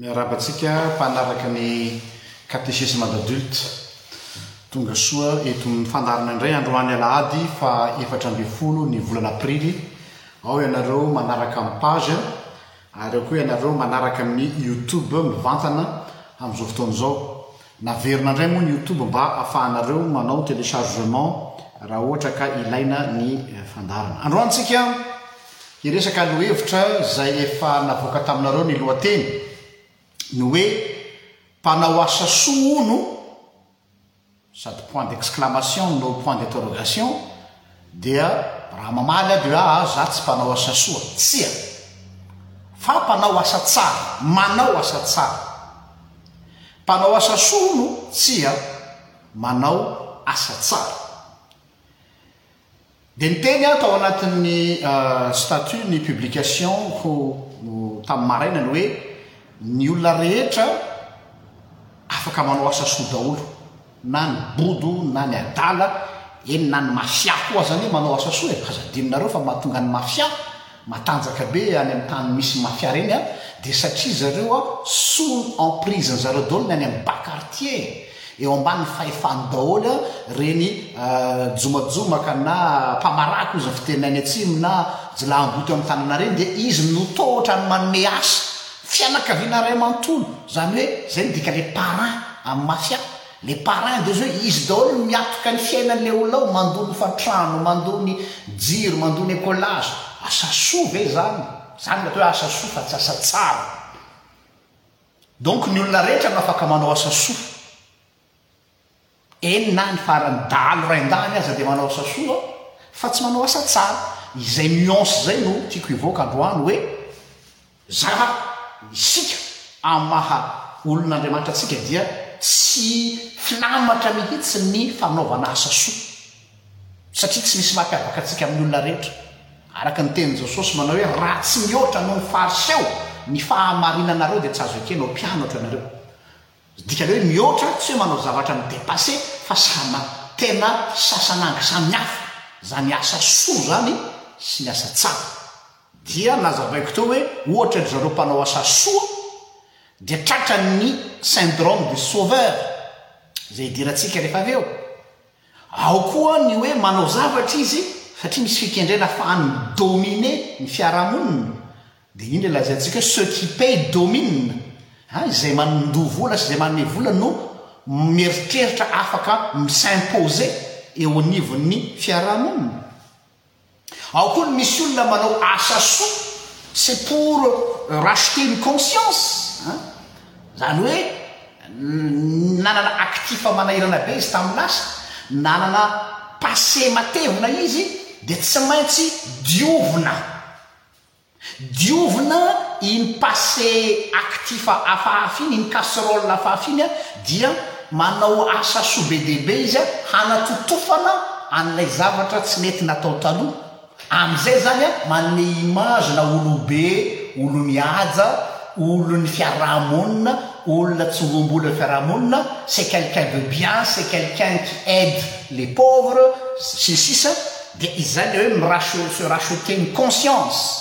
miarabantsika mpanaraka ny catéchisme d'adulte tonga soa eto mifandarana indray androany alahady fa 7 ny volana aprily ao ianareo manaraka amin'ny page ary ao koa ianareo manaraka amin'ny YouTube mivantana amin'izao fotoan'izao naverina indray moa ny YouTube mba ahafahanareo manao téléchargement raha ohatra ka ilaina ny fandarana. Androantsika iresaka lohevitra zay efa navoaka taminareo ny lohateny ny hoe mpanao asa soa no sady point d'exclamation no point d'interrogation dia raha mamaly aby za tsy mpanao asa soa tsia fa mpanao asa tsara manao asa tsara mpanao asa soa no tsia manao asa tsara. Dia niteny tao anatin'ny statut ny publication tamin'ny maraina ny hoe ny olona rehetra afaka manao asa soa daholo na ny bodo na ny adala eny na ny mafia koa zany manao asa soa azadinonareo fa mahatonga ny mafia matanjaka be any amin'ny tany misy mafia reny dia satria zareo sous emprise zareo daholo ny any amin'ny bas quartier eo ambany fahefany daholo reny jomajomaka na mpamarako izy fitenany atsimo na jilahamboto amin'ny tanana reny dia izy notohatra ny manome asa fianakaviana ray manontolo zany hoe zay ny dika le parrain amin'ny mafia le parrain de zao izy daholo miatoka ny fiainan'le olonao mandony fatrano mandony jiro mandony écolage asa soa ve zany natao hoe asa soa fa tsy asa tsara. Donc ny olona rehetra no afaka manao asa soa eny na ny farany dalo raindany aza dia manao asa soa fa tsy manao asa tsara. Izay nuance zay no tiako hivoaka androany hoe zava isika amin'ny maha olon'Andriamanitra atsika dia tsy finamatra mihitsy ny fanaovana asa soa satria tsy misy mampiavaka atsika amin'ny olona rehetra araka ny teny Jesosy manao hoe raha tsy mihoatra no ny fariseo ny fahamarinanareo dia tsy azo ekenao mpianatra ianareo. Dikany hoe mihoatra tsy hoe manao zavatra midépassé fa tena sasananga samihafa zany asa soa zany sy ny asa tsara. Dia nazavaiko teo hoe ohatra zareo mpanao asa soa dia tratra ny syndrome du sauveur zay idirantsika rehefa avy eo. Ao koa ny hoe manao zavatra izy satria misy fikendrena ahafahany dominer ny fiarahamonina dia iny le lazaintsika ceux qui paient dominent izay mandovola sy zay manome vola no mieritreritra afaka misimposer eo anivon'ny fiarahamonina. Ao koa ny misy olona manao asa soa c'est pour racheter une conscience zany hoe nanana actifa manahirana be izy tamin'ny lasa nanana passé matevina izy dia tsy maintsy diovina iny passé actifa afahafiny iny casserole afahafiny dia manao asa soa be dehibe izy hanatotofana an'ilay zavatra tsy mety natao taloha amin'izay zany manome image na olobe olo mihaja olo ny fiarahamonina olona tsy ngombola fiarahamonina c'est quelqu'un de bien c'est quelqu'un qui aide les pauvres sisa dia izany hoe se racheter une conscience.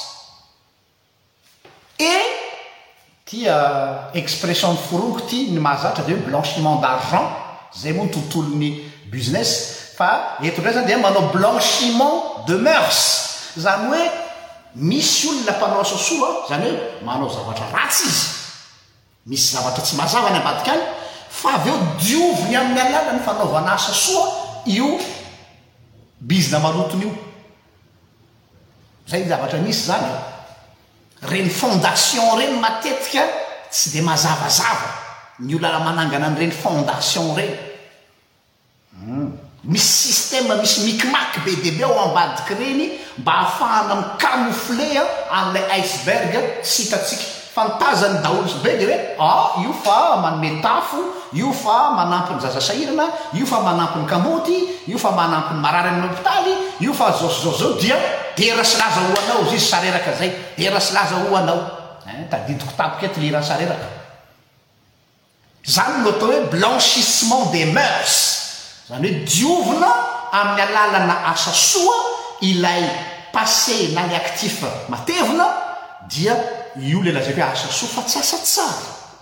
Et tia expression foroniko ty ny mahazatra dia hoe blanchiment d'argent zay moa ny tontolon'ny business fa eto ndray zany dia manao blanchiment de mœurs zany hoe misy olona mpanao asa soa zany hoe manao zavatra ratsy izy misy zavatra tsy mazava ny ambadika any fa avy eo dioviny amin'ny alalany fanaovana asa soa io bizina manotony io zay zavatra misy zany reny fondation reny matetika tsy dia mazavazava ny olona manangana an'ireny fondation reny misy système misy micmac be dehibe ao ambadiky reny mba ahafahana micamoufler an'ilay iceberg sy hitatsika fantazany daholo be dia hoe io fa manome tafo io fa manampy ny zaza sahirana io fa manampy ny kamoty io fa manampy ny marary amin'ny hôpitaly io fa zao dia dera sy laza ho anao izy sareraka zay dera sy laza ho anao tadidiko tapoka eto lirany sareraka zany no atao hoe blanchissement des mœurs zany hoe diovina amin'ny alalana asa soa ilay passé na ny actif matevina dia io le lazaiko hoe asa soa fa tsy asa tsara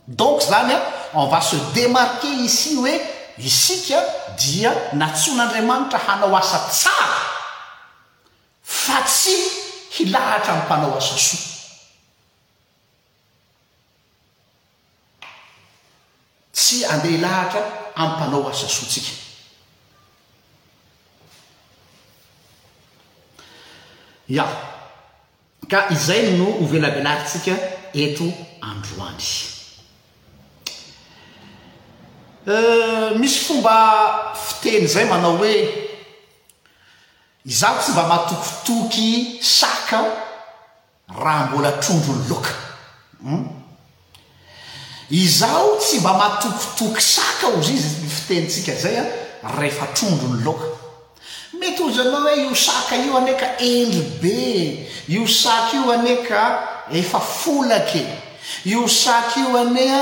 donc zany on va se démarquer ici hoe isika dia natson'andriamanitra hanao asa tsara fa tsy hilahatra amin'ny mpanao asa soa. Tsy andeha hilahatra amin'ny mpanao asa soatsika. Ya ka izay no hovelabelarintsika eto androany. Misy fomba fiteny zay manao hoe izaho tsy mba matokitoky saka raha mbola trondrony loka. Izaho tsy mba matokitoky saka ozy izy fitenitsika zay rehefa trondrony loka. Mety ozy anao hoe io saka io aneka endry be, io saka io aneka efa folake, io saka io anea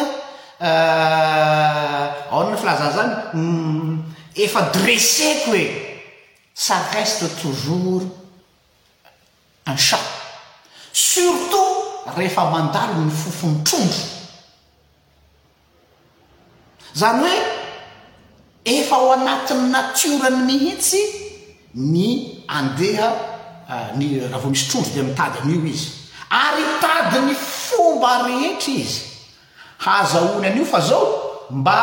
aona filazana zany efa dresseko hoe ça reste toujours un chat, surtout rehefa mandalo ny fofony trondro. Zany hoe efa ao anatin'ny natiorany mihitsy ny andeha ny raha vao misy trondro dia mitady an'io izy ary tady ny fomba rehetra izy hazahoany an'io fa zao mba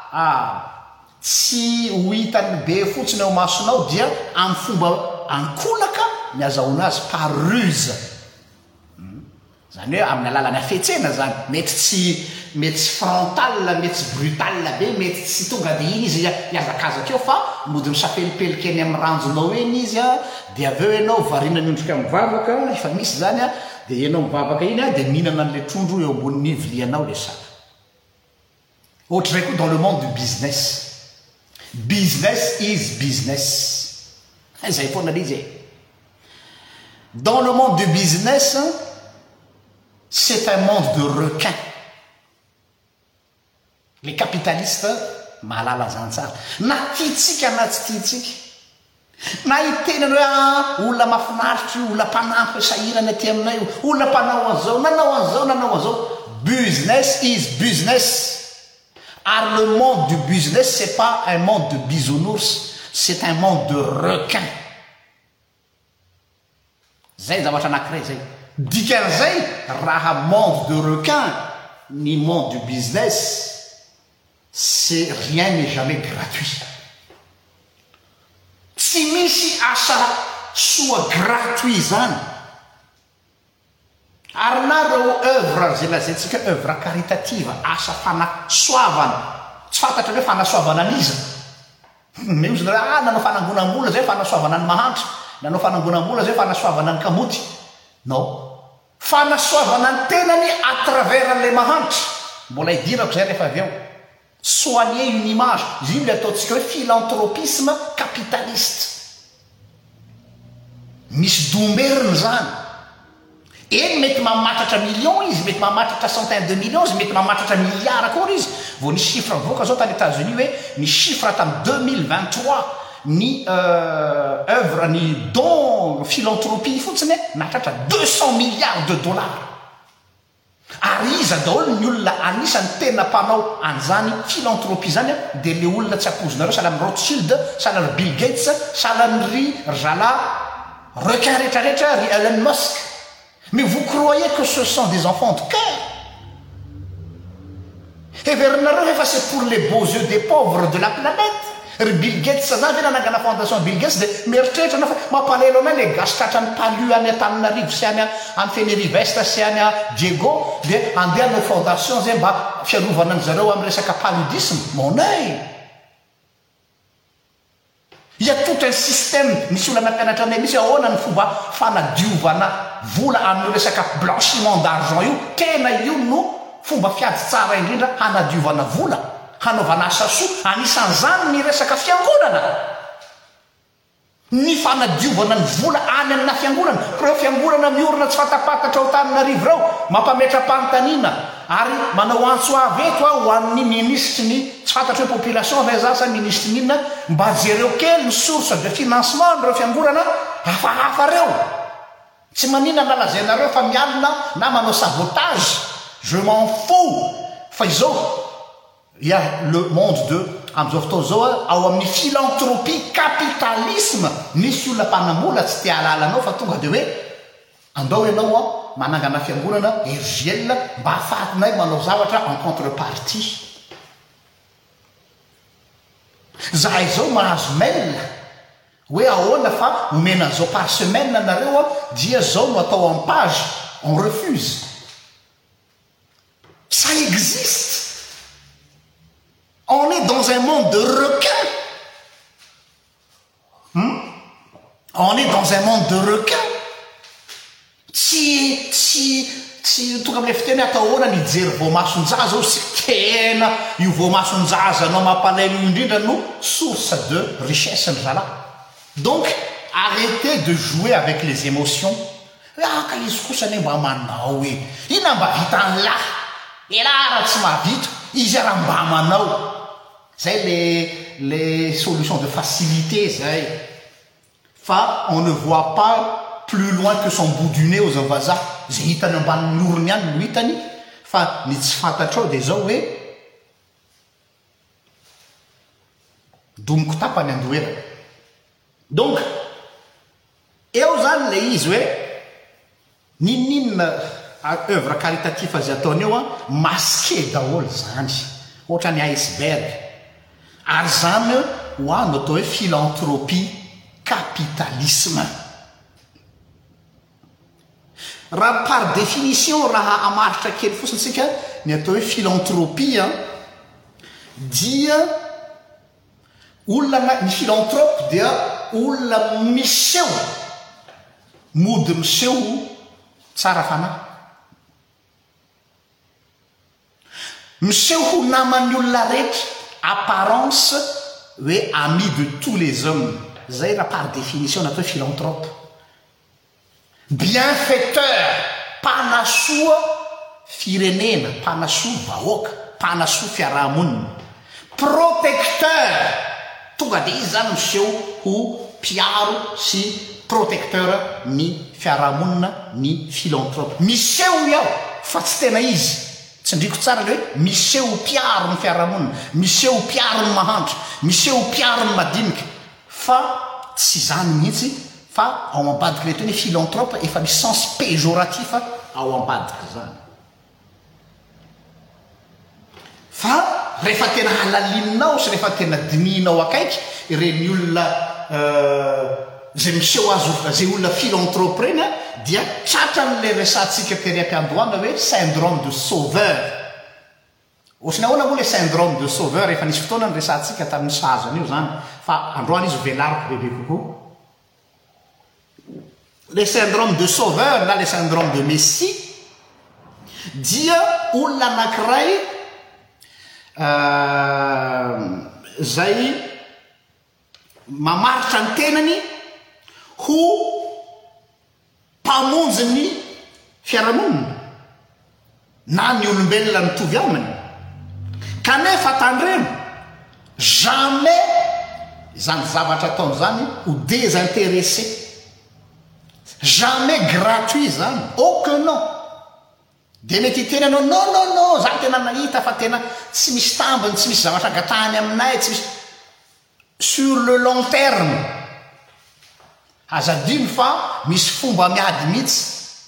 tsy ho hitany be fotsiny ao masonao dia amin'ny fomba ankolaka miazahoana azy par ruse. Zany hoe amin'ny alalany afetsena zany mety tsy frontal, mety tsy brutal be, mety tsy tonga de iny izy iazakazaka eo fa mody misapelipelika eny amin'ny ranjonao eny izy dia aveo ianao variana miondrika mivavaka efa misy zany dia ianao mivavaka iny dia mihinana an'le trondro eo ambonin'ny vilianao le saka. Ohatry koa dans le monde du business. Business is business. Zay foana lay izy. Dans le monde du business, c'est un monde de requins. Les capitalistes mahalala zany tsara. Na tiatsika na tsy tiatsika. Na itenany hoe olona mahafinaritra, olona mpanampy sahirana aty aminay, olona mpanao an'izao, nanao an'izao, nanao an'izao. Business is business. Ar le monde du business, c'est pas un monde de bisounours, c'est un monde de requins. Zay zavatra anankiray zay. Dikan'izay raha monde de requin ni monde du business, c'est rien n'est jamais gratuit. Tsy misy asa soa gratuit zany. Ary na reo œuvre zay lazaintsika œuvre caritative, asa fanasoavana, tsy fantatra hoe fanasoavana an'iza. Meozy nanao fanangonam-bola zay fanasoavana ny mahantra, nanao fanangonam-bola zay fanasoavana ny kamoty. Non, fanasoavana ny tenany à travers an'le mahantra. Mbola idirako zay rehefa avy eo. Soigner une image, izy io le ataontsika hoe philanthropisme capitaliste. Misy domberiny zany. Eny mety mamatratra million izy, mety mamatratra centaine de millions izy, mety mamatratra milliard akory izy. Vao ny chiffre mivoaka zao tany États-Unis hoe ny chiffre tamin'ny 2023 ny œuvre ny don philanthropie fotsiny nahatratra 200 milliards de dollars. Ary iza daholo ny olona anisany tena mpanao an'izany philanthropie zany dia le olona tsy ampozinareo sahala Rothschild, sahala Bill Gates, sahala ry zala requin rehetrarehetra, ry Elon Musk. Mais vous croyez que ce sont des enfants de cœur? Et verinareo efa c'est pour les beaux yeux des pauvres de la planète. Ry Bill Gates zany ve nanangana fondation Bill Gates dia mieritreritra na fa mampalelo anay le gastratra ny palu any Antananarivo sy any amin'ny Fenerive sy any Diego dia andeha hanao fondation zay mba fiarovana ny zareo amin'ny resaka paludisme. Mon œil. Il y a tout un système, misy olana mpianatra anay misy ahoana ny fomba fanadiovana vola amin'ny resaka blanchiment d'argent io. Tena io no fomba fiady tsara indrindra hanadiovana vola, hanaovana asa soa. Anisan'izany ny resaka fiangonana. Ny fanadiovana ny vola any amina fiangonana. Reo fiangonana miorina tsy fatapatatra ao Antananarivo reo, mampametra-panontaniana ary manao antso avy eto ho an'ny ministre ny tsy fantatra hoe population fa zasa ministre n'inona mba jereo kely ny source de financement reo fiangonana hafahafa reo. Tsy manina nalazainareo fa mialina na manao sabotage, je m'en fous fa izao ia le monde de am'izao fotoa zao ao amin'ny philanthropie capitalisme misy olona mpanamola tsy tia alalanao fa tonga de hoe andao ianao manangana fiangonana ergiel mba ahafatinay manao zavatra en contrepartie zahay zao mahazo mail hoe ahoana fa omena zao par semaine nareo dia zao no atao en page on refuse. Ça existe. On est dans un monde de requins. On est dans un monde de requins. Tsy tonga amin'ilay fiteny atao ahoana nijery voamasonjaza zao sy tena io voamasonjaza anao mampalaino indrindra no source de richesse ny zalahy. Donc arrêtez de jouer avec les émotions. Ka izy kosa ane mba manao hoe ina mba vita an'lahy raha tsy mahavita izy raha mba manao zay les solutions de facilité zay fa on ne voit pas plus loin que son bout du nez aux vazaha zay hitany ambanin'ny orony ihany no hitany fa ny tsy fantatrao de zao hoe domoko tapany andoherana. Donc eo zany le izy hoe ninninna œuvre caritatif azy ataony eo masqué daholo zany ohatra ny iceberg ary zany ho ano atao hoe philanthropie capitalisme. Raha par définition raha amaritra kely fotsiny tsika ny atao hoe philanthropie dia olona ny philanthrope dia olona miseho mody miseho tsara fanahy miseho ho naman'ny olona rehetra apparence hoe ami de tous les hommes zay raha par définition natao hoe philanthrope. Bienfaiteur mpanasoa firenena mpanasoa vahoaka mpanasoa fiarahamonina. Protecteur tonga de izy zany miseho ho mpiaro sy protecteur ny fiarahamonina ny philanthrope. Miseho iaho fa tsy tena izy tsindriko tsara le hoe miseho mpiaro ny fiarahamonina miseho mpiaro ny mahantra miseho mpiaro ny madinika fa tsy zany mihitsy fa ao ambadiky le toy ny philanthrope efa misy sens péjoratif ao ambadiky zany. Fa rehefa tena halalininao sy rehefa tena dinihinao akaiky ireny olona zay miseho azo zay olona philanthrope reny dia tratran'le resantsika tery am-piandohana hoe syndrome de sauveur. Ohatrany ahoana moa le syndrome de sauveur efa nisy fotoana ny resantsika tamin'ny sahazana io zany fa androany izy velariko bebe kokoa. Le syndrome de sauveur na le syndrome de messie dia olona anankiray zay mamaritra ny tenany ho mpamonjy ny fiarahamonina na ny olombelona mitovy aminy kanefa tandremo jamais zany zavatra ataony zany ho désintéressé, jamais gratuit zany aucun non de mety teny anao non za tena nahita fa tena tsy misy tambiny tsy misy zavatra gatany aminay tsy misy. Sur le long terme azadiny fa misy fomba miady mihitsy.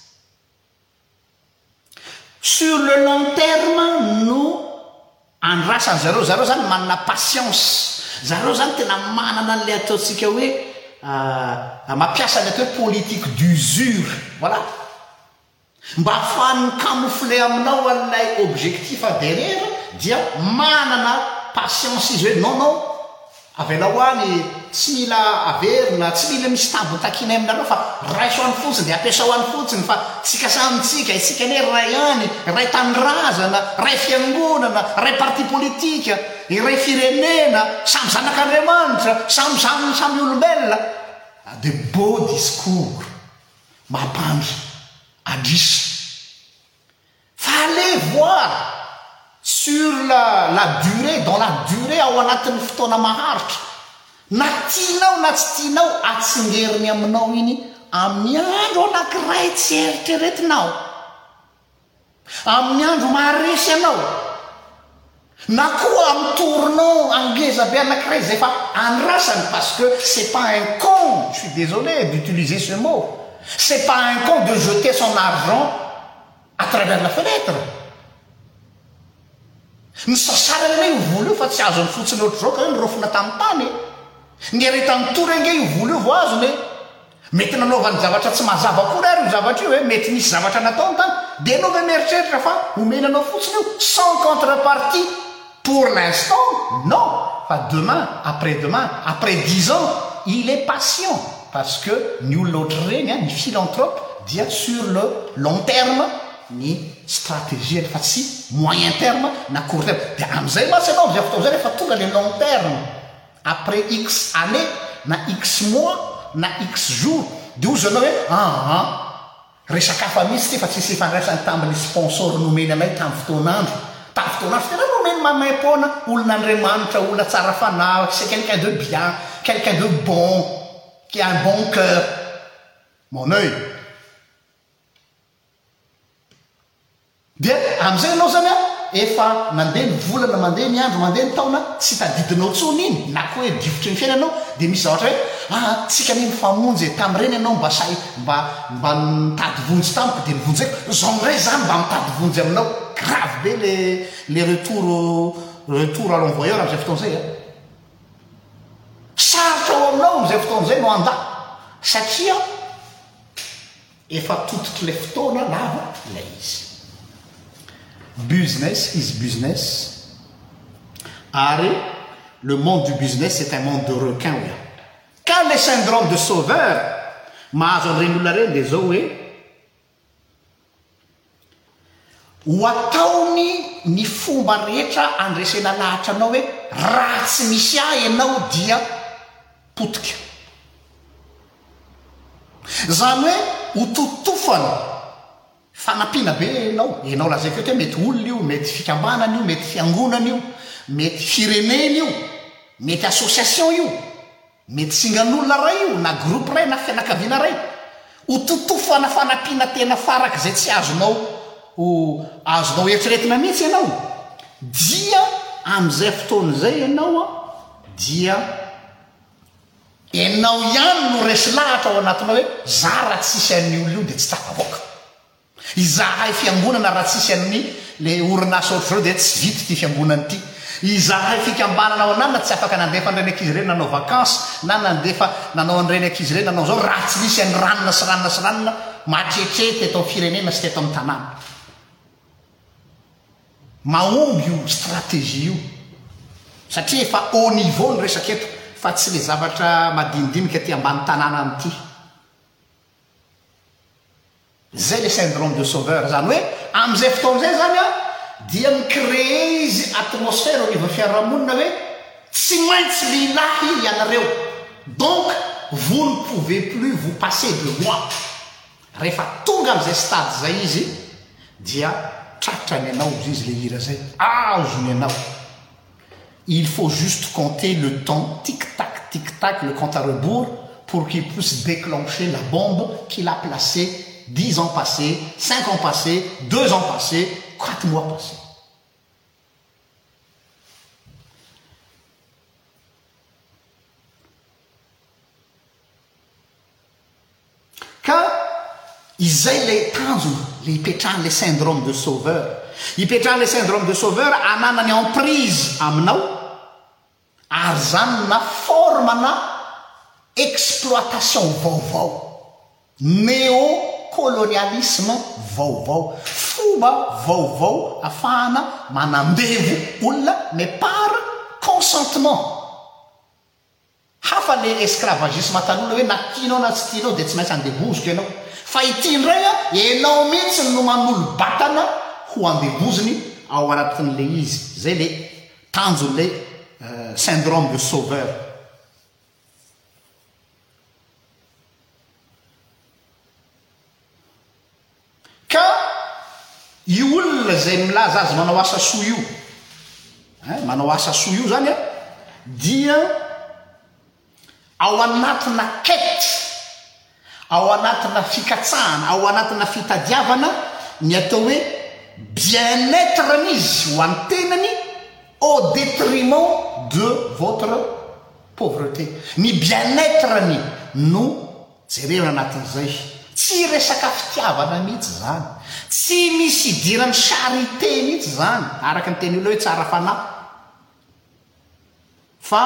Sur le long terme no andrasany zareo zany manana patience zareo zany tena manana an'le ataotsika hoe mampiasa le atao hoe politique d'usure voilà mba ahafahan'ny camoufler aminao an'ilay objectif derrière dia manana patience izy hoe non avela hoany tsy mila averina tsy mila misy tambony takinay aminareo fa raiso any fotsiny de ampiasa ho any fotsiny fa tsika samitsika isika ne ray any ray tandrazana ray fiangonana ray parti politika iray firenena samy zanak'Andriamanitra samy olombelona. De beaux discours mampandry adrisa fa allez voir sur la durée dans la durée ao anatin'ny fotoana maharitra na tianao na tsy tianao atsingeriny aminao iny amin'ny andro anankiray tsy eritreretinao amin'ny andro maharesy anao na koa amin'ny tournant angeza be anankiray zay fa andrasany parce que c'est pas un con, je suis désolé d'utiliser ce mot, c'est pas un con de jeter son argent à travers la fenêtre. Ny sasarany ane io vola io fa tsy azony fotsiny ohatry zao ka hoe nyrofona tamin'ny tany ny eretany tory ange io vola io vo azony mety nanaovany zavatra tsy mazava kory ary io zavatra io hoe mety misy zavatra nataony tany de anao ve mieritreritra fa omenanao fotsiny io sans contrepartie pour l'instant non, fa demain, après 10 ans il est patient parce que ny olona ohatry reny ny philanthrope dia sur le long terme ny stratégie fa tsy moyen terme na court terme de am'izay matsy anao zay fotoa zay rehefa tonga le long terme après x année na x mois na x jour de ozy anao hoe resaka hafa misy ty fa tsisy ifandraisany tamin'ny sponsor nomeny anay tamin'ny fotoanandro tena nomeny mamay-pona olon'andriamanitra olona tsara fanahy c'est quelqu'un de bien, quelqu'un de bon qui a un bon cœur. Mon œil dia am'izay anao zany efa mandeha ny volana mandeha ny andro mandeha ny taona tsy tadidinao tsony iny na koa hoe difotry ny fiainanao de misy zavatra hoe tsika ny mifamonjy tamin'ireny ianao mba say mba mitady vonjy tamiko de mivonjeko zao ndray zany mba mitady vonjy aminao grave be le retour à l'envoyeur am'izay fotoan'izay sarotra ao aminao am'izay fotoan'izay no anda satria efa tototry le fotoana lava la izy. Business is business. Ari, le monde du business c'est un monde de requins. Quand le syndrome de sauveur mahazo an'ireny olona reny de zao hoe ho ataony ny fomba rehetra andresena lahatra anao hoe raha tsy misy ahy ianao dia potika zany hoe ho totofana fanampiana be ianao lazaiko hoe mety olona io mety fikambanana io mety fiangonana io mety firenena io mety association io mety singan'olona ray io na groupe ray na fianakaviana ray ho totofana fanampiana tena faraka zay tsy azonao eritreretina mihitsy ianao dia am'izay fotoan'izay ianao dia ianao ihany no resy lahatra ao anatinao hoe za raha tsisy an'ny olona io de tsy tafavoaka izahay fiangonana raha tsisy amin'ny le orinasa ohatry zao de tsy vity ty fiangonana ty izahay fikambanana ao anany na tsy afaka nandefa an'ireny ankizy ireny nanao vakansy na nanao an'ireny ankizy ireny nanao zao raha tsy misy an'ny ranona sy ranona sy ranona matretrety eto amin'ny firenena sy teto amin'ny tanàna mahomby io stratégie io satria efa au niveau ny resaka eto fa tsy le zavatra madinidinika ty ambany tanàna am'ty zay le syndrome de sauveur zany hoe am'izay fotoan'izay zany dia micrée izy atmosphère au niveau fiarahamonina hoe tsy maintsy lilahy ianareo donc vous ne pouvez plus vous passer de moi rehefa tonga am'izay stade zay izy dia tratrany ianao izy le hira zay azony ianao il faut juste compter le temps tic-tac, le compte à rebours pour qu'il puisse déclencher la bombe qu'il a placée 10 ans passés, 5 ans passés, 2 ans passés, 4 mois passés. Ka izay le tanjona le ipetrahany le syndrome de sauveur ipetrahany le syndrome de sauveur ananany emprise aminao ary zany na formana exploitation vaovao néocolonialisme vaovao fomba vaovao afahana manambevo olona mais par consentement hafa le esclavagisme taloha hoe na tianao na tsy tianao de tsy maintsy andeboziko ianao fa ity ndray ianao mihitsy no manolo batana ho andeboziny ao anatin'le izy zay le tanjon'le syndrome de sauveur ka io olona zay milaza azy manao asa soa io manao asa soa io zany dia ao anatina quête ao anatina fikatsahana ao anatina fitadiavana ny atao hoe bien-être n'izy ho an'ny tenany au détriment de votre pauvreté. Ny bien-être-ny no jerena anatin'izay tsy resaka fitiavana mihitsy zany, tsy misy idirany charité mihitsy zany araka ny teny olo hoe tsara fanahy, fa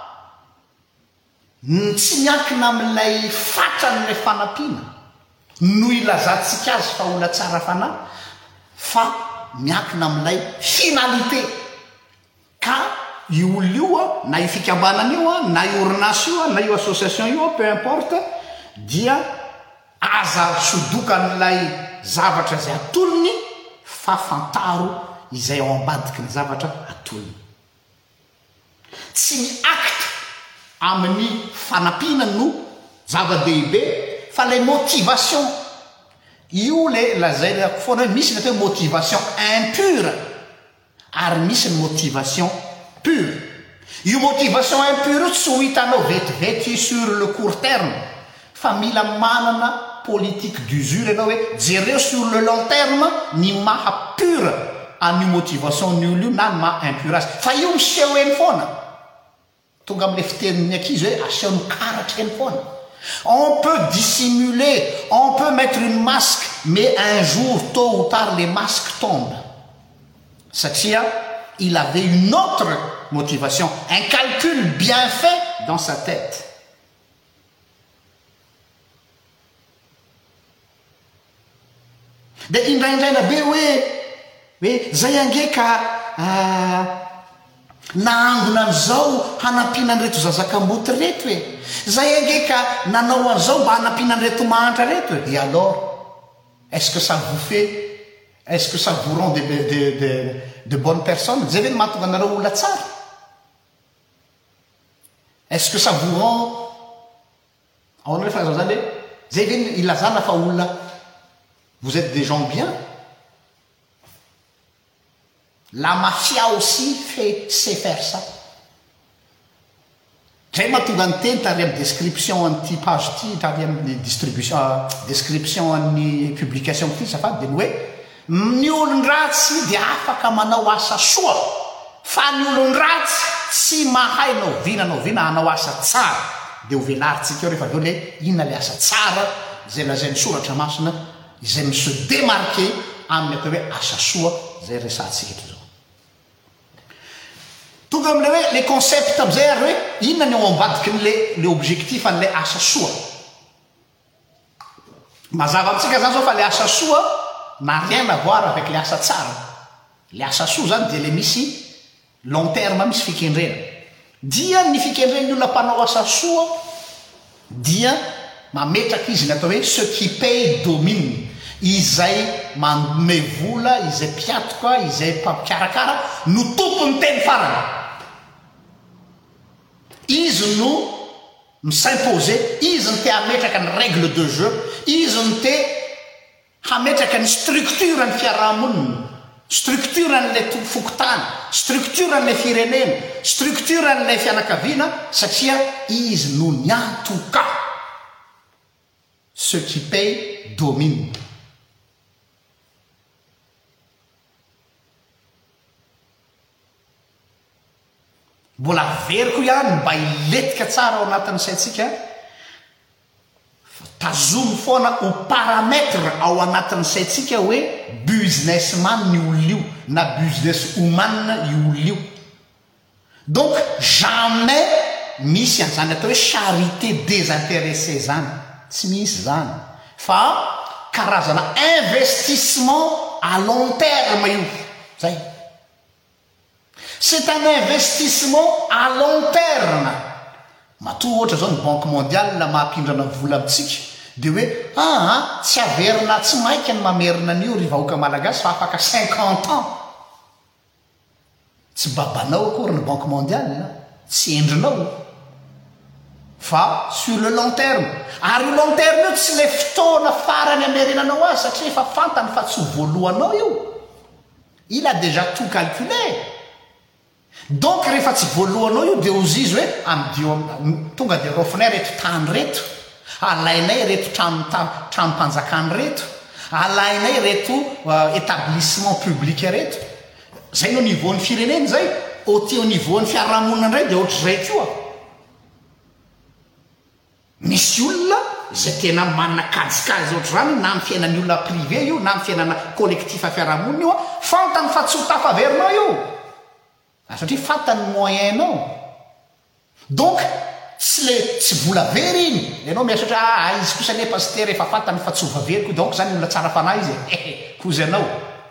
tsy miankina amin'ilay fatran'ilay fanampiana no ilazantsika azy fa olona tsara fanahy, fa miankina amin'ilay finalité. Ka io olo io na io fikambanana io na io orinasa io na io association io peu importe, dia aza sodokan'ilay zavatra zay atolony fa fantaro izay ao ambadiky ny zavatra atolony, tsy miakta amin'ny fanampiana no zava-dehibe, fa le motivation io le lazailako foana hoe misy ny atao hoe motivation impure ary misy ny motivation pure. Io motivation impure tsy ho hitanao vetivety sur le court terme, fa mila manana politique d'usure ianao hoe jereo sur le long terme ny maha pure an'io motivation ny olo io na ny maha impure azy, fa io miseho eny foana. Tonga amin'le fitenin'ny ankizy hoe asehony karatra eny foana. On peut dissimuler, on peut mettre une masque, mais un jour, tôt ou tard, les masques tombent. Satria, il avait une autre motivation, un calcul bien fait dans sa tête. De indraindraina be hoe zay ange ka nahangona an'izao hanampiana an'ireto zazakamboty reto hoe, zay ange ka nanao an'izao mba hanampiana an'ireto mahantra reto hoe. Et alors, est-ce que ça vous fait, est-ce que ça vous rend de bonnes personnes? Zay ve ny mahatonga anareo olona tsara? Est-ce que ça vous rend, ao rehefa zany hoe zay ve ny ilazana fa olona vous êtes des gens bien? La mafia aussi sait faire ça. Zay mahatonga ny teny tary amin'ny description an'ity page ty, tary amin'ny description an'ny publication ty safady de ny hoe ny olon-dratsy dia afaka manao asa soa, fa ny olon-dratsy tsy mahay nao vina hanao asa tsara. De ho velaritsika eo rehefa aveo le inona le asa tsara zay lazay ny soratra masina izay misy démarqué amin'ny atao hoe asa soa zay resantsika eto zao. Tonga amin'le hoe le concept am'izay ary hoe inona ny ao ambadiky le objectif an'le asa soa. Mazava amintsika zany zao fa le asa soa n'a rien à voir avec le asa tsara. Le asa soa zany dia le misy long terme, misy fikendrena. Dia ny fikendren'ny olona mpanao asa soa dia mametraka izy ny atao hoe ce qui paye domine, izay manome vola, izay piatoka, izay mpamikarakara no tompony teny farany. Izy no mis'impose, izy ny te hametraka ny règle de jeu, izy ny te hametraka ny structure ny fiarahamonina, structure n'le fokotany, structure n'le firenena, structure n'le fianakaviana, satria izy no ny antoka. Ce qui paye domine. Mbola veriko ihany mba iletika tsara ao anatin'ny saintsika, tazomy foana ho paramètre ao anatin'ny saintsika hoe businessman ny olo io na business woman io olo io. Donc jamais misy an'izany atao hoe charité désintéressée zany, tsy misy zany, fa karazana investissement à long terme io zay. C'est un investissement à long terme. Matoa ohatra zao ny banque mondiale mahampindrana vola amintsika de hoe tsy averina, tsy mainka ny mamerina an'io ry vahoaka malagasy fa afaka 50 ans. Tsy babanao akory ny banque mondiale, tsy endrinao, fa sur le long terme. Ary io long terme io tsy le fotoana farany amerenanao azy satria efa fantany fa tsy ho voalohanao io. Il a déjà tout calculé. Donc rehefa tsy voalohanao io de ozy izy hoe amdio tonga de rofinay reto tany reto, alainay reto trano-panjakany reto, alainay reto établissement public reto. Zay no niveaun'ny firenena zay. ôty au niveau ny fiarahamonina indray dia ohatr'izay koa misy olona zay tena manana kajikazy ohatr'izany na amin'ny fiainan'ny olona privé io na amin'ny fiainana collectif fiarahamonina io a fantany fa tsy ho tafaverinao io satria fantany moyenao donc tsy vola very iny ianao miasotra izy kosa ne paster efa fantany fa tsy ho vaveriko donc zany olona tsara fanahy izy kozy anao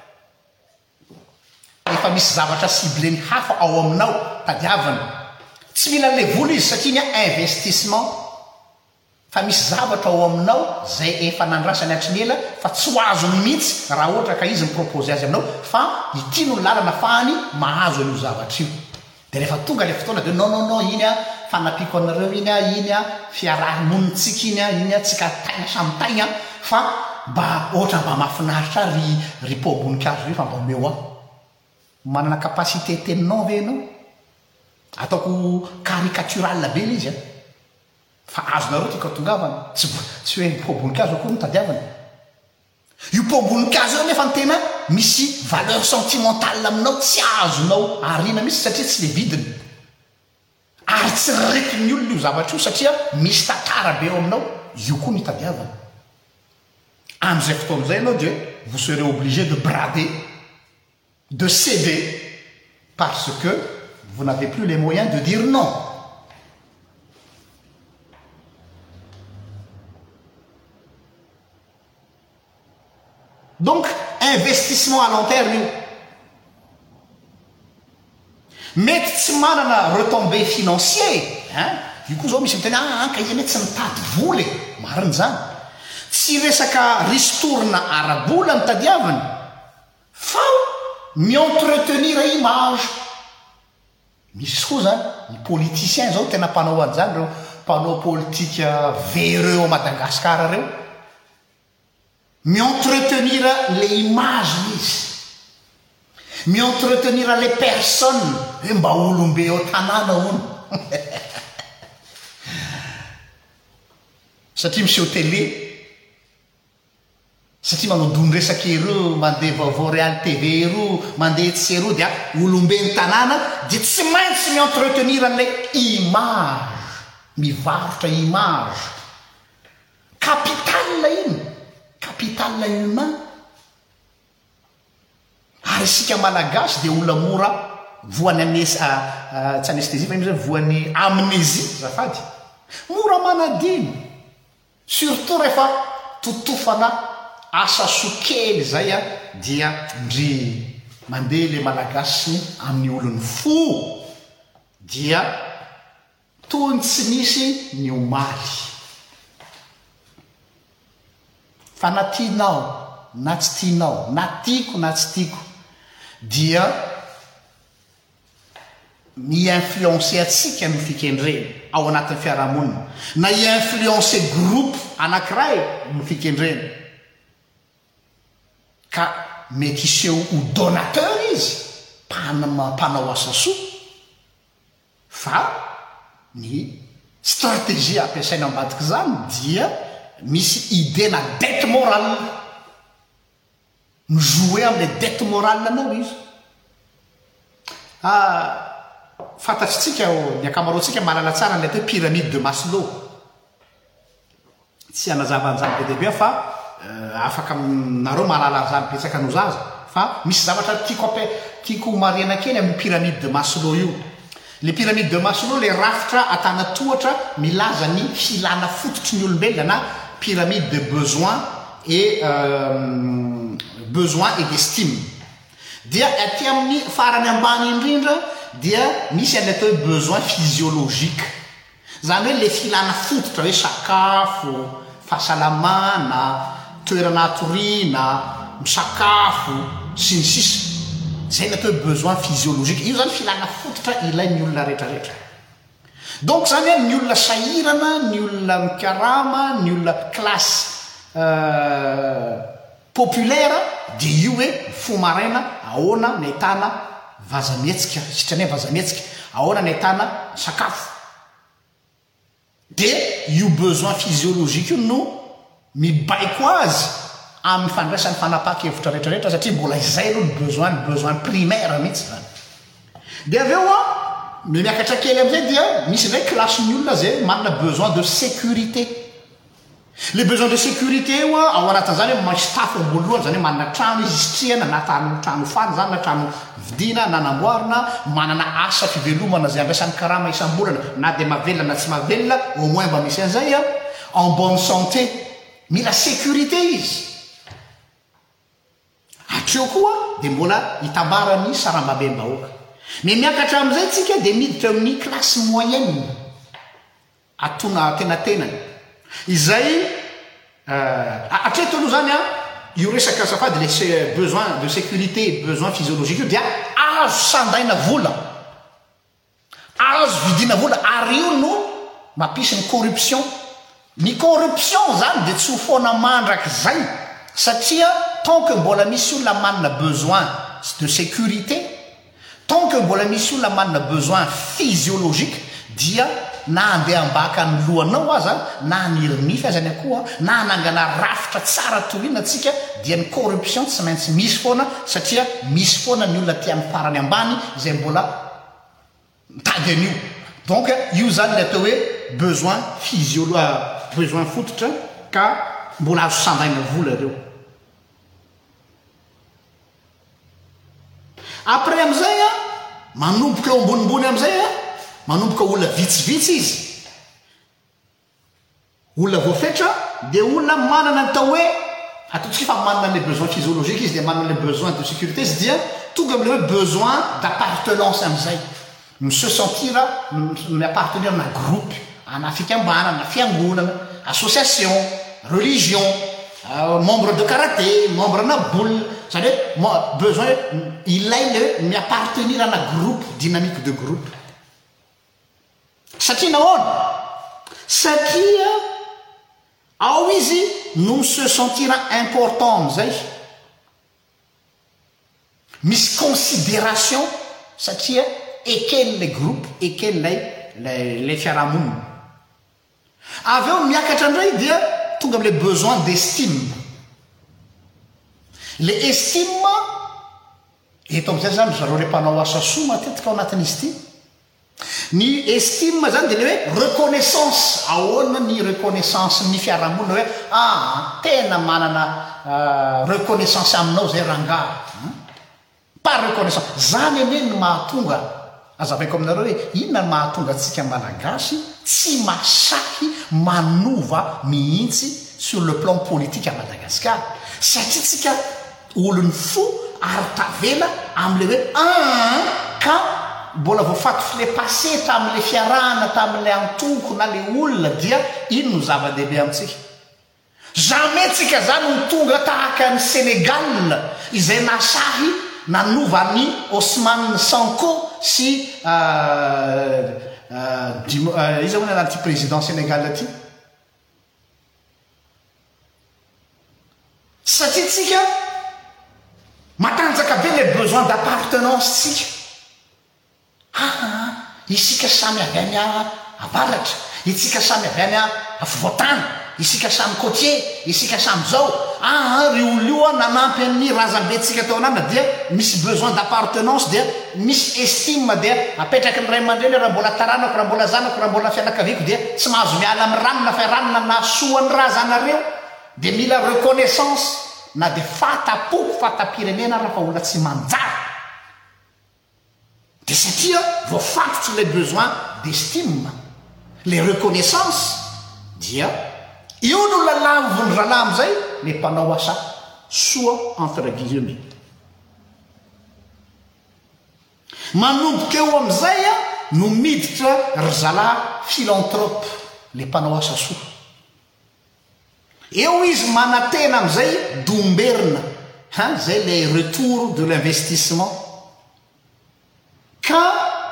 efa misy zavatra cibleny hafa ao aminao tadiavana tsy mila le vola izy satria nya investissement fa misy zavatra ao aminao zay efa nandrasany hatriny ela fa tsy ho azo mihitsy raha ohatra ka izy mipropose azy aminao fa itino ny lalana fahany mahazo an'io zavatra io de rehefa tonga le fotoana de non iny a fanapiko anareo iny a fiarahamonitsika iny a tsika taigna samy taigna fa mba ohatra mba mahafinaritra ry poboninkazo io fa mba omeo a manana capacité teninao ve anao ataoko caricatural be le izy a fa azonareo tika tongavana tsy hoe poboninkazo akoa notadiavana io poboninkazo eo nefa ny tena misy valeur sentimentale aminao tsy azonao arina misy satria tsy le vidiny ary tsy retin'ny olona io zavatra io satria misy tantara be eo aminao io koa nitadiavana am'izay fotoan'izay ianao de vous serez obligé de brader de céder parce que vous n'avez plus les moyens de dire non. Donc, investissement à long terme io mety tsy manana retombée financier io koa zao misy miteny ka izy mety tsy mitady vola mariny zany tsy resaka ristourna arabola ny tadiavany fa mi-entretenir image misy koa zany ny politicien zao tena mpanao an'izany reo mpanao politika véreux au Madagascar reo mi-entretenir les images izy mi-entretenir les personnes hoe mba olombe ao tanàna ono satria misy télé satria manao dony resaka ero mandeha vaovao Real TV ero mandeha tsero dia olomben'ny tanàna dia tsy maintsy mi-entretenir an'ilay image mivarotra image capital iny capital humain ary isika malagasy dia olona mora voany tsy anesthésie fa io zay voany amnésie zafady mora manadiny surtout rehefa totofana asa sokely zay a dia ndry mandeha le malagasy amin'ny olony fo dia tony tsy nisy ny omaly fa na tianao na tsy tianao na tiako na tsy tiako dia mi-influencer atsika no fikendreny ao anatin'ny fiarahamonina na i-influencer groupe anankiray no fikendreny ka mety iseho ho donateur izy mpanao asa soa fa ny stratégie ampiasaina ambadiky zany dia misy idée na dette morale mijouer am'le dette morale anao izy fantatritsika ny akamaroantsika malala tsara an'ilay hoe pyramide de Maslow tsy anazava an'izany be dehibe fa afaka nareo malala an'izany betsaka no zaza fa misy zavatra tiako mariana kely amin'ny pyramide de Maslow io le pyramide de Maslow le rafitra atana tohatra milaza ny filana fototry ny olombelona na pyramide de besoin et d'estime dia aty amin'ny farany ambany indrindra dia misy an'ilay atao hoe besoin physiologique zany hoe le filana fototra hoe sakafo fahasalamana toerana atoriana misakafo sy ny sisa zay natao hoe besoin physiologique io zany filana fototra ilain'ny olona rehetrarehetra donc zany hoe ny olona sahirana ny olona mikarama ny olona classe populaire dia io hoe fo maraina ahoana ny ahitana vazamietsika sitrany hoe vazamietsika ahoana ny ahitana sakafo dia io besoin physiologique io no mibaiko azy amin'ny fandraisan'ny fanapaka hevitra rehetrarehetra satria mbola izay aloha ny besoin primaire mihitsy zany dia avy eo a miakatra kely am'izay dia misy ndray klaseny olona zay manana besoin de sécurité. Le besoin de sécurité io a ao anatin'izany hoe misy tafo ambolohany zany hoe manana trano izy istriana na trano fany zany na trano vidina na namboarina manana asa fivelomana zay andraisan'ny karama isam-bolana na dia mavelona na tsy mavelona au moins mba misy an'izay a en bonne santé mila sécurité izy atreo koa dia mbola hitambarany saram-babem-bahoaka mais miakatra am'izay tsika dia miditra amin'ny classe moyenne atona tenatenany izay atreto aloha zany a io resaka safady le besoin de sécurité besoin physiologique io dia azo sandaina vola azo vidina vola ary io no mampisy ny corruption zany dia tsy ho foana mandraka zay satria tant que mbola misy olona manana besoin de sécurité tant que mbola misy olona manana besoin physiologique dia na andeha ambaka ny lohanao aza na nirnify azany akoha na anangana rafitra tsara toriana atsika dia ny corruption tsy maintsy misy foana satria misy foana ny olona tian'ny farany ambany izay mbola mitady an'io donc io zany le atao hoe besoin fototra ka mbola azo sandaina vola reo. Après am'izay a manomboka eo ambonimbony am'izay a manomboka olona vitsivitsy izy olona voafetra dia olona manana ny tao hoe ataontsika fa manana le besoin physiologique izy dia manana le besoin de sécurité izy dia tonga am'le hoe besoin d'appartenance am'izay se sentira miappartenir na groupe ana fikambanana fiangonana association religion membre de karaté membre na boule zany hoe besoin ilay le miappartenir ana groupe dynamique de groupe satria nahoana satria ao izy no se sentira important am'izay misy considération satria ekely le groupe ekely lay fiarahamonina avy eo miakatra andray dia tonga am'le besoin d'estime le estime eto am'izay zany zareo le mpanao asa soa matetika ao anatin'izy ty ny estime zany dia le hoe reconnaissance ahoana ny reconnaissance ny fiarahamonina hoe tena manana reconnaissance aminao zay rangaha par reconnaissance zany ane ny mahatonga azavaiko aminareo hoe inona ny mahatonga antsika malagasy tsy masaky manova mihitsy sur le plan politique à Madagascar satria tsika olony fo ary tavela am'le hoe ka mbola voafaty filepasse tamin'le fiarahana tamin'le antoko na le olona dia ino no zava-dehibe amintsika jamais tsika zany ny tonga tahaka ny Sénégal izay nasahy nanova ny Ousmane Sonko sy izy hoana anty président Sénégal aty satria tsika matanjaka be le besoin d'appartenance tsika isika samy avy any avalatra isika samy avy any avovoatany isika samy côtier isika samy zao ry olo io nanampy amin'ny razambe tsika tao anana dia misy besoin d'appartenance dia misy estime dia apetraky ny ray aman-dreny raha mbola taranako raha mbola zanako raha mbola fianakaviako dia tsy mahazo miala amin'ny ranona fa ranona nasoany razanareo dia mila reconnaissance na dia fatapoko fatapirenena raha fa olona tsy manjara dia satria voafatotra le besoin d'estime les reconnaissance dia io no lalavony ralahy am'izay le mpanao asa soa entre guillemets manomboka eo am'izay no miditra ry zalahy philanthrope le mpanao asa soa eo izy manatena am'izay domberina zay le retour de l'investissement ka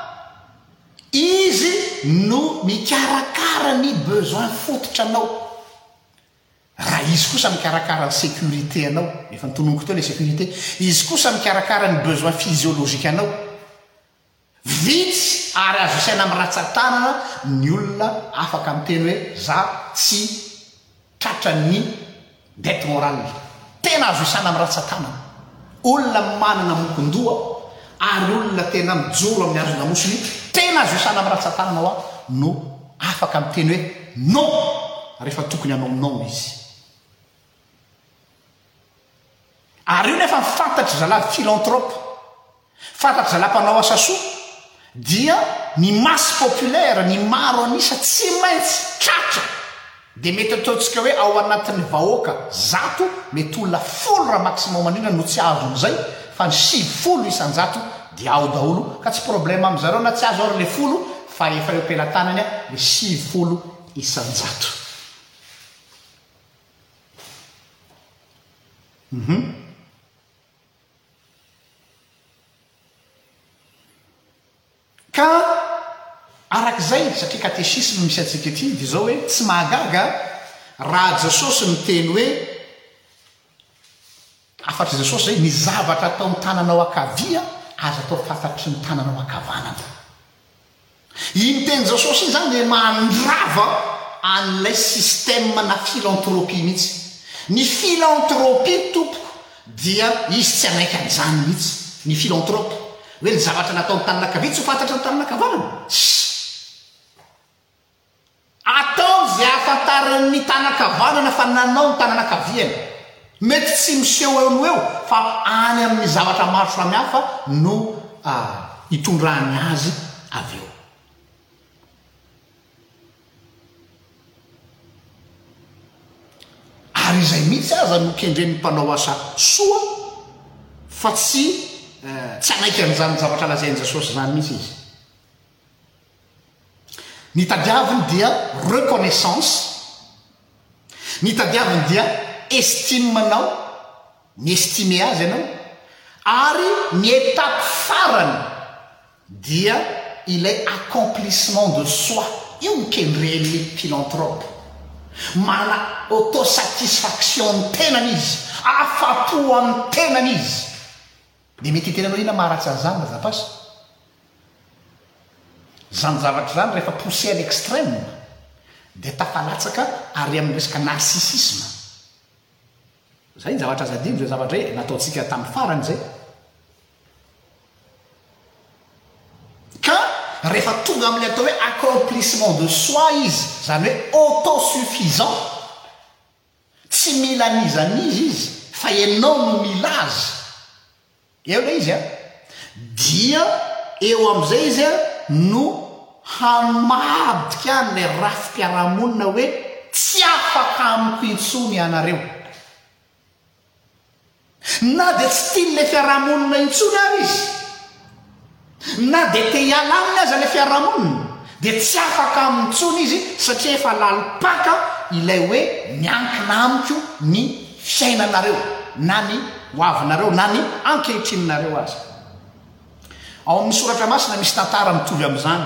izy no mikarakara ny besoin fototra anao raha izy kosa mikarakara ny sécurité anao efa nitononoko teo le sécurité izy kosa mikarakara ny besoin physiologique anao vitsy ary azo isaina amin'ny ratsatanana ny olona afaka miteny hoe za tsy tratra ny dette morale tena azo isaina amin'ny ratsatanana olona manana mokondoa ary olona tena mijoro amin'ny azondamosiny tena azo isana amin'ny ratsatananao a no afaka miteny hoe non rehefa tokony anao non izy. ary io nefa fantatry zala philanthrope, fantatry zalampanao asa soa dia ny masse populaire, ny maro anisa tsy maintsy tratra dia mety ataontsika hoe ao anatin'ny vahoaka 100 mety olona 10 raha maximum an'ina no tsy azon'izay fa ny 50 isan-jato dia ao daholo ka tsy problème amin'zareo na tsy azo ary le 10 fa efa eo ampelantanany a le 50 isan-jato. Ka arak'izay satria katesisme misy atsika ety dia zao hoe tsy mahagaga raha Jesosy miteny hoe afatry Jesosy zay ny zavatra atao ny tananao akavia azo atao fantatry ny tananao akavanana. Iny teny Jesosy iny zany dia mandrava an'ilay système na philanthropie mihitsy. Ny philanthropie tompoko dia izy tsy anaiky an'izany mihitsy ny philanthrope hoe ny zavatra natao ny tanana akavia tsy ho fantatra ny tanana akavanana. Atao zay afantaran'ny tanakavanana fa nanao ny tanana akaviany mety tsy miseho eo no eo fa any amin'ny zavatra maro samihafa no hitondrany azy avy eo. Ary izay mihitsy aza no kendren'ny mpanao asa soa fa tsy anaiky an'izany zavatra lazain' Jesosy zany mihitsy izy. Ny tadiaviny dia reconnaissance, ny tadiaviny dia estimenao, ny estime azy ianao, ary ny étape farany dia ilay accomplissement de soi. Io mikendren'ny philanthrope, mana autosatisfaction ny tenany izy, afapo amin'ny tenany izy. Dia mety itenanao ina maharatsy an'izany na zapasy zany zavatra zany rehefa poussé à l'extrême dia tafalatsaka ary amin'ny resaka narcissisme. Zay ny zavatra azadino zay zavatra hoe nataontsika tamin'ny farany zay. Ka rehefa tonga amin'ny atao hoe accomplissement de soi izy, zany hoe autosuffisant, tsy mila anizanizy izy fa ianao no mila azy. Eo lay izy dia eo amin'izay izy no hamadika ny rafi-piarahamonina hoe tsy afaka amiko intsony ianareo. Na dia tsy tian'ilay fiarahamonina intsony ary izy, na dia te hialamina aza ilay fiarahamonina dia tsy afaka amintsony izy satria efa lalipaka ilay hoe miankina amiko ny fiainanareo na ny hoavinareo na ny ankehitrininareo azy. Ao amin'ny soratra masina misy tantara mitovy amin'izany,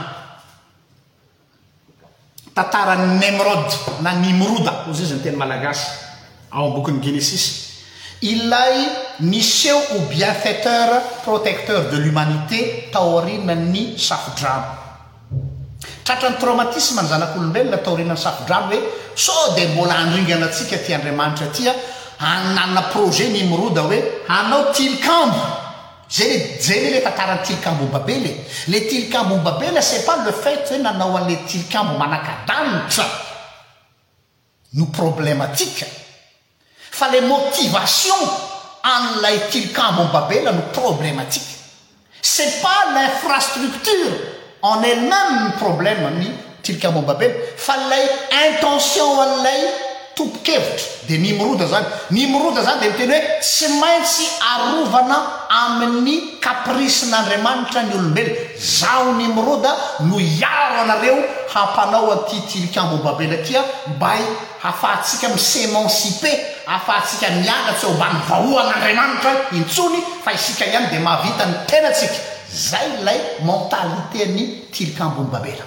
tantaran'ny Nemrod na Nimroda ozy izy ny teny malagasy ao am-bokin'ny Genesis. Ilay niseho au bienfaiteur protecteur de l'humanité taorinan'ny safodrano. Tratran'ny traumatisme ny zanak'olombelona taorinan'ny safodrano hoe sao dia mbola andringana antsika ty Andriamanitra tia hanana projet Nimroda hoe hanao tilikambo. Zay le tantarany tilikambo Babele. Le tilikambo Babele c'est pas le fait hoe nanao an'le tilikambo manakadanitra no problématique, fa les motivations an'ilay tilikambo Babele no problématique. C'est pas l'infrastructure en elle-même le problème ny tilikambo Babele fa lay intention an'ilay topokevitra dia Nimroda zany. Nimroda zany dia miteny hoe tsy maintsy arovana amin'ny capricen'Andriamanitra ny olombelona. Zaho Nimroda no hiaro anareo hampanao an'ity tilikambo Babela tia mba hafahantsika misémanciper, hafahantsika miala tsy hombany vahoan'Andriamanitra intsony fa isika ihany dia mahavita ny tenatsika. Zay ilay mentalité ny tilikambo Babela.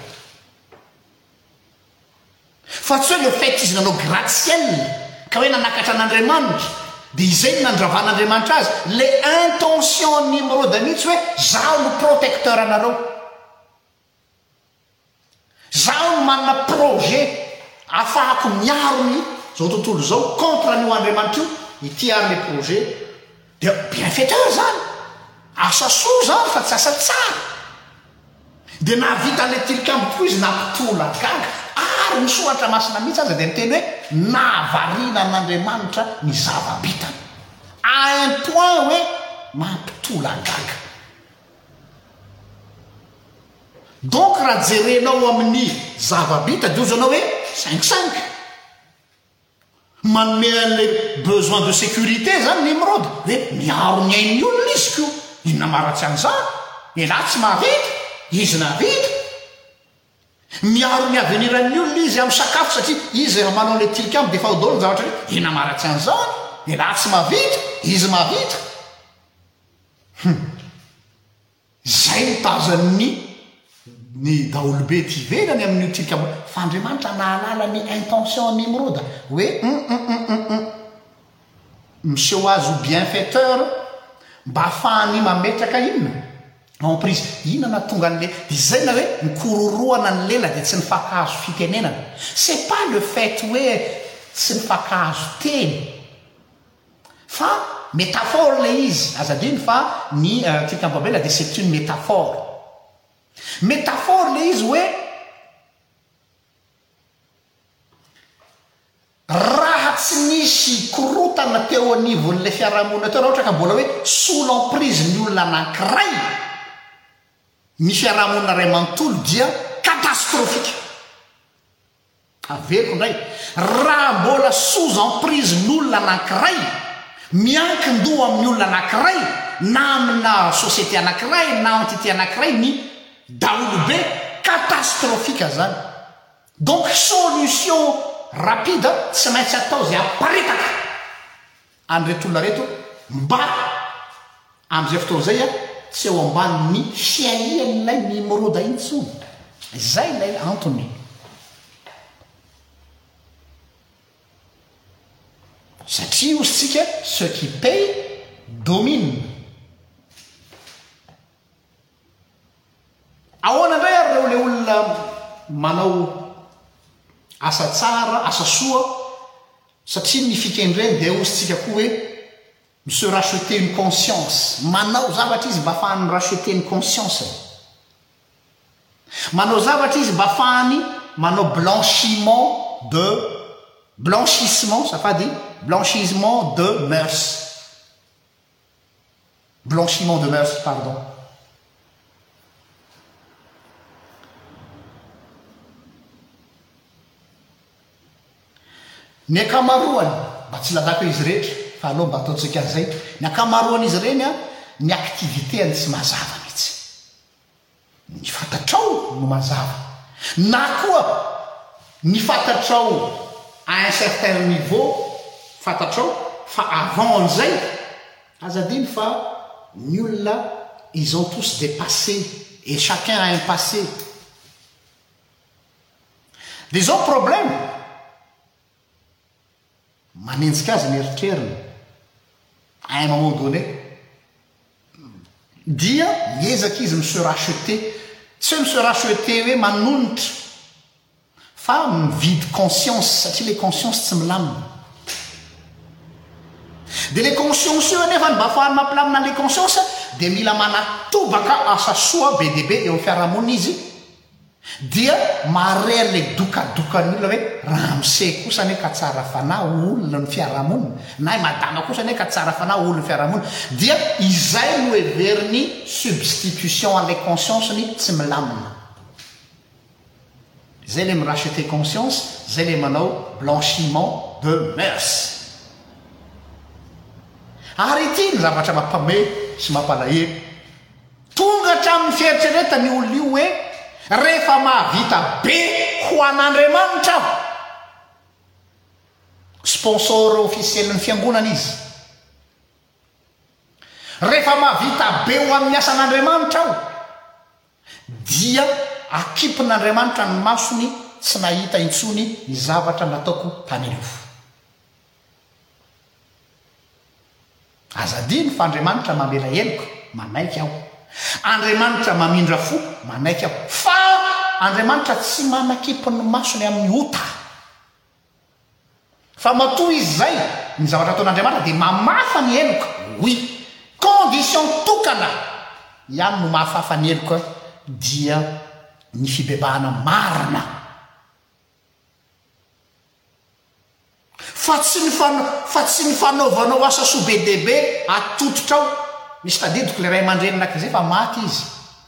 Fa tsy hoe le fait izy nanao gratte-ciel ka hoe nanakatra an'Andriamanitra dia izay nandravan'Andriamanitra azy. Le intention Nimroda mihitsy hoe zaho no protecteur anareo, zaho no manana projet ahafahako miaro ny zao tontolo zao contre an'io Andriamanitra io ity ary le projet dia bienfaiteur zany. asa soa zany fa tsy asa tsara dia navita le tilikambo tokoa izy nampitola gaga ary misoatra masina mihitsy aza dia niteny hoe nahavariana an'Andriamanitra ny zava-bitany à un point hoe mampitola gaga. Donc raha jerenao amin'ny zava-bita dia ozanao hoe 5-5 manome an'le besoin de sécurité zany Nimrod hoe miaro ny ain'ny olona izy ko inona maratsy an'izany ela tsy mahavita izy navita miaro ny aveniran'ny olona izy amin'ny sakafo satria izy rehefa manao le tilikambo dia efa hodolo ny zavatra hoe inona maratsy an'izany ela tsy mahavita izy mahavita zay mitazan'ny daolobe ty ivelany amin'io tilikambo fa Andriamanitra nahalala ny intention Nimrod hoe monsieur oiseau bienfaiteur mba ahafahany mametraka inona emprise inona tonga an'le izay na hoe mikororoana ny lela dia tsy nifakahazo fitenenana c'est pas le fait hoe tsy nifakahazo teny fa métaphore le izy azadiny fa ny tilikambabela dia c'est une métaphore le izy hoe raha tsy nisy korotana teo anivon'le fiarahamonina teo raha ohatra ka mbola hoe sous l'emprise ny olona anankiray ny fiarahamonina ray manontolo dia catastrophique aveko indray raha mbola sous emprise n'olona anankiray miankin-doha amin'ny olona anankiray na amina société anankiray na entité anankiray ny daolobe catastrophique zany. Donc solution rapide tsy maintsy atao zay aparetaka an'retolona reto mba am'izay fotoana zay tsy eo ambanin'ny fiahian'ilay Nimrod intsony zay lay antony satria ozytsika ceux qui paye domine. Ahoana indray ary reo le olona manao asa tsara asa soa satria ny fikendreny dia ozytsika koa hoe monsieur racheter une conscience manao zavatra izy mba ahafahany racheter une conscience manao zavatra izy mba ahafahany manao blanchissement ça pas dit blanchissement de mœurs pardon. Ny akamaroany mba tsy lazako izy rehetra fa aloha mba ataontsika an'izay ny akamaroan'izy ireny a ny activité any tsy mazava mihitsy ny fantatrao no mazava na koa ny fantatrao à un certain niveau fantatrao fa avant an'izay azadiny fa ny olona ils ont tous des passés et chacun a un passé des autres problèmes manenjika azy mieritrerina à un moment donné dia miezaka izy monsieur racheter tsy hoe monsieur racheter hoe manonitra fa mividy conscience satria le conscience tsy milamina dia le conscience io anefa ny mba ahafahany mampilamina le conscience dia mila manatobaka asa soa be dia be eo fiarahamonina izy dia mahare an'le dokadokany olona hoe raha mise kosa ane ka tsara fanahy olona ny fiarahamonina na madama kosa ane ka tsara fanahy olona ny fiarahamonina dia izay no heveriny substitution an'le conscience-ny tsy milamina zay le miracheter conscience zay le manao blanchiment de mœurs ary ity ny zavatra mampame sy mampalahelo tonga hatramin'ny fieritreretany olona io hoe rehefa mahavita be ho an'Andriamanitra aho sponsor officiel ny fiangonana izy rehefa mahavita be ho amin'ny asan'Andriamanitra aho dia akipon'Andriamanitra ny masony tsy nahita intsony ny zavatra nataoko tany aloha azadiny fa Andriamanitra mamela heloka manaiky aho Andriamanitra mamindra fo manaiky aho fa Andriamanitra tsy manakipony masony amin'ny ota fa matoa izy zay ny zavatra ataon'Andriamanitra dia mamafa ny heloka oui condition tokana ihany no mahafafaneloko dia ny fibebahana marina fa tsy ny fanaovanao asa soa be dehibe atototra ao misy tadidiko le ray aman-drenina zay fa maty izy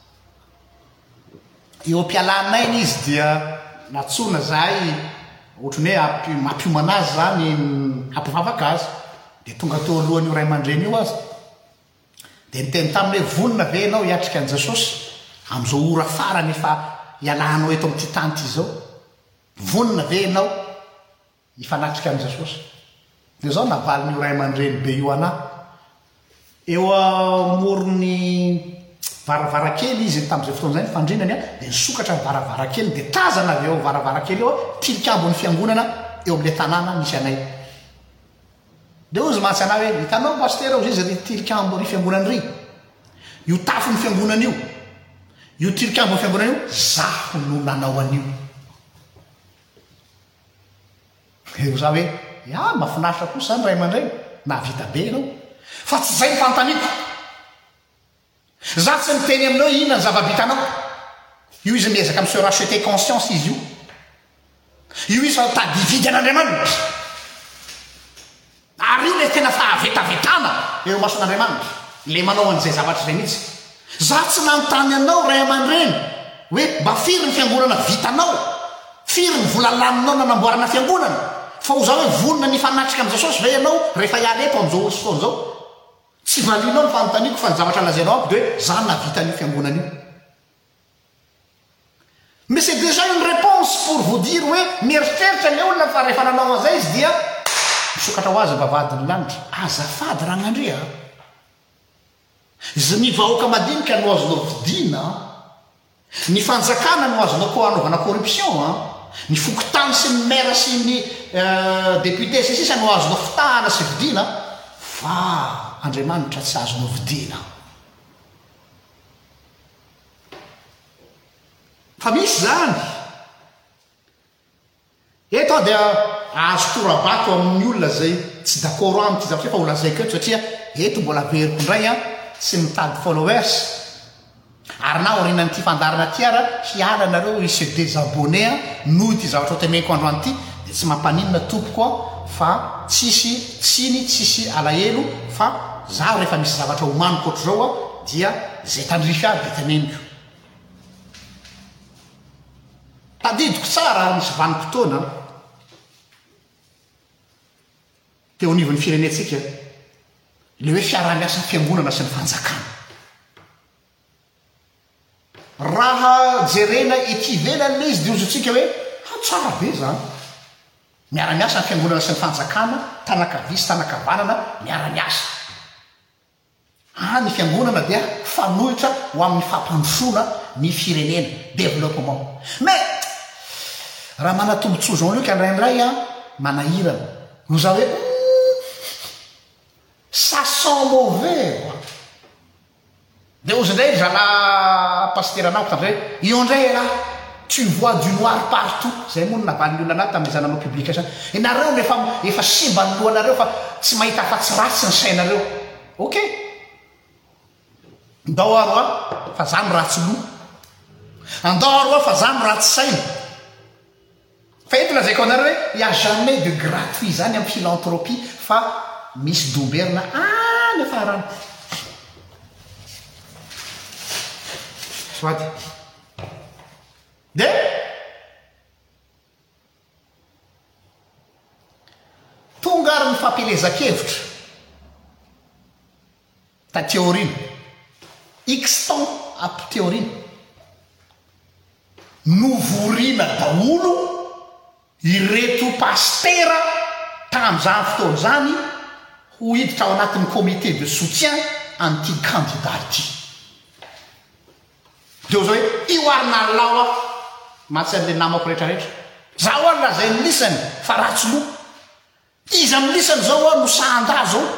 eo am-pialaninainy izy dia natsona zahay ohatrany hoe mampiomana azy zany hampivavaka azy de tonga teo alohan'io ray aman-dreny io azy de niteny taminy hoe vonina ve anao hiatrika an' Jesosy am'izao ora farany efa ialahanao eto am'ty tanty izao vonina ve anao ifanatrika an' Jesosy de zao navalin'io ray aman-dreny be io anahy eo amorony varavarakely izy tam'izay fotoana zay fandrinany de nisokatra ny varavarakely de tazana avy eo varavarakely eo tilikambo ny fiangonana eo am'le tanàna misy anay de ozy matsy anahy hoe hitanao pastera izy ry tilikambo ry fiangonany ry io tafo ny fiangonana io tilikambo ny fiangonana io zaho no nanao an'io eo za hoe mahafinaritra kosa zany ray aman-dreny na vita be anao fa tsy zay ny fantaniko za tsy miteny aminao inona ny zava-bitanao io izy miezaka amin'ny se racheter conscience izy io izy fa tadividy an'Andriamanitra ary io le tena fahavetavetana eo mason'Andriamanitra le manao an'izay zavatra zay mihitsy za tsy nanontany anao ray aman-dreny hoe mba firy ny fiangonana vitanao firy ny volalaninao nanamboarana fiangonana fa ho za hoe vonina ny fanatrika am' Jesosy ve ianao rehefa ialeto am'izao osy foana zao tsy valinao ny fanontaniako fa ny zavatra lazainao aby de hoe za navita an'io fiangonana io mais c'est déjà une réponse pour vous dire hoe mieritreritra ny olona fa rehefa nanao an'izay izy dia misokatra ho azy vavadiny lanitra azafady ragnandria izy ny vahoaka madinika no azonao vidina ny fanjakana no azonao ko anaovana corruption ny fokotany sy ny maire sy ny député sy sisa no azonao fitahana sy vidina fa Andriamanitra tsy azonao vidina fa misy zany eto dia azo torabato amin'ny olona zay tsy d'accord amity zavatra fa olazaiko eto satria eto mbola veriko indray sy mitady followers ary na orinan'ity fandarana ty ara hiala nareo i se désabonné noho ity zavatra hoteneko androany ity de tsy mampaninona tompoko fa tsisy alahelo fa zaho rehefa misy zavatra homaniko ohatr'izao dia zay tandrify aby teneniko tadidiko tsara misy vanim-potoana teo anivon'ny firenetsika le hoe fiarah-miasa fiangonana sy ny fanjakana raha jerena ekivelany le izy de ozotsika hoe tsara be zany miara-miasa ny fiangonana sy ny fanjakana tanakavisy tanakavanana miara-miasa ny fiangonana dia fanohitra ho amin'ny fampandrosoana ny firenena développement mais raha manatombotsoa Jean-Luc andraindray manahirana no za hoe ça sent mauvais de ozy indray zala pasteranako tam'zay io indray raha tu vois du noir partout zay moa no navalin'ny olona anaty tamin'ny zananao publication nareo efa simba ny lohanareo fa tsy mahita afa-tsy ratsy ny sainareo ok andao aro fa za my ratsy loha andao aro fa za my ratsy saina fa eto lazaiko anareo hoe y a jamais de gratuit zany amin'ny philanthropie fa misy domberina any afarany soady de tonga ary ny fampelezakevitra ta théorine xton apy théorine novorina daolo ireto pastera tam'izany fotoana zany ho hiditra ao anatin'ny comité de soutien anti-candidat ity de zao hoe io arina lao matsy an'le namako rehetrarehetra zaho ary lazay ny lisany fa ratsy loha izy amin'ny lisany zao no sanda zao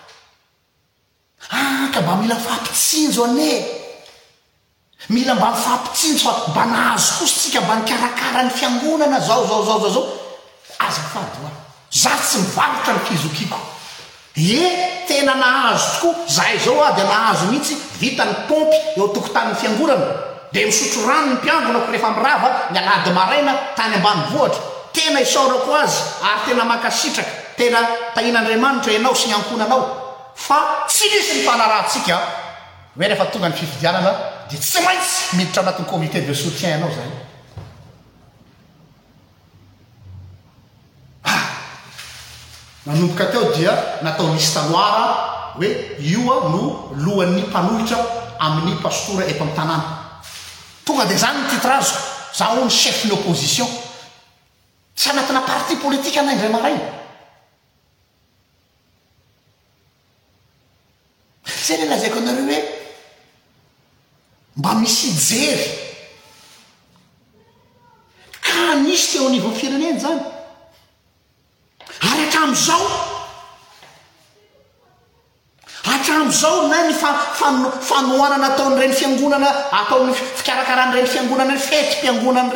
ka mba mila fampitsinjo ane mila mba mifampitsinjo fa mba nahazo kositsika mba nikarakara ny fiangonana zao azafady za tsy mivarotra ny fizokiko e tena nahazo tokoa zahay zao a dia nahazo mihitsy vita ny pompy eo tokotanin'ny fiangonana dia misotro rano ny mpiangonako rehefa mirava ny alady maraina tany ambany vohatra tena isaorako azy ary tena makasitraka tena tahin'andriamanitra ianao sy ny ankonanao fa tsy misy ny fanarahantsika hoe rehefa tonga ny fifidianana dia tsy maintsy miditra anatin'ny comité de soutien ianao zay nanomboka teo dia natao nisy tanoara hoe ioa no lohan'ny mpanohitra amin'ny pastora eto amin'ny tanàna tonga dia zany ny titrazo za ho ny chef ny opposition tsy anatina parti politika anay indray maray zay le lazaiko anareo hoe mba misy jery ka nisy teo anivon'ny fireneny zany ary hatram'izao na ny fanoana nataon'ireny fiangonana ataon'ny fikarakaranyireny fiangonana ny fety-mpiangonany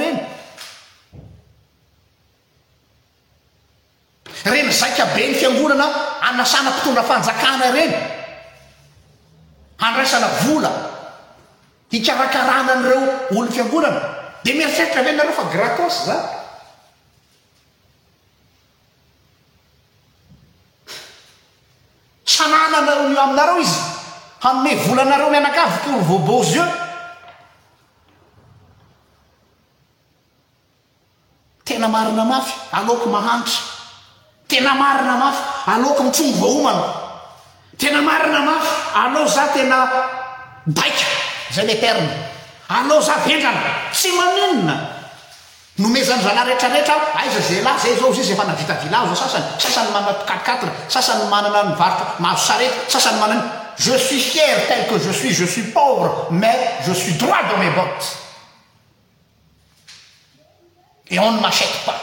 reny zaika be ny fiangonana anasana mpitondra fanjakana reny andraisana vola hikarakarana an'ireo olo fiangonana dia mieritreritra ve nareo fa gratos za sanananareo io aminareo izy hanome volanareo mianakavy pour vos beaux yeux tena marina mafy aleoko mahanitra tena marina mafy aleoko mitrongo vaomana tena marina mafy aleo za tena baika zay le terme aleo za vendrana tsy maninona nomezany zana rehetrarehetra aiza zay lahy zay zao izy efa navita village sasany manana 4-4 sasany manana ny varotra mahazo sarety sasany manana je suis fier tel que je suis pauvre mais je suis droit dans mes bottes et on ne m'achète pas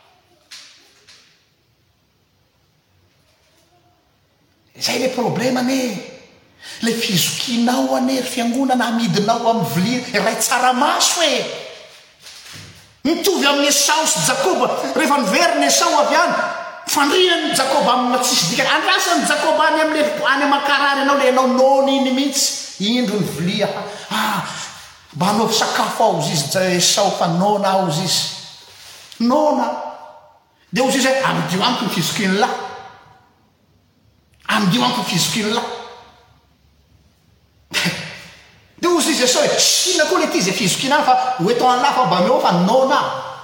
zay le problème ane le fizokinao ane ry fiangonana amidinao amin'ny vilia ray tsaramaso e mitovy amin'ny Esau sy Jakoba rehefa niveriny Esau avy any fandrinany Jakoba amin'ny tsisy dikany andrasany Jakoba any amin'ny any aman-karary anao le anao nony iny mihitsy indro ny vilia mba hanao sakafo ao izy Esau fa nona ao izy nona dia ozy izy amidio anko ny fizokiny lahy amidio anko ny fizokiny lahy dia ozy izy Esau sina koa le ty zay fizokina fa hoeto an'lahy fa mba meo fa nona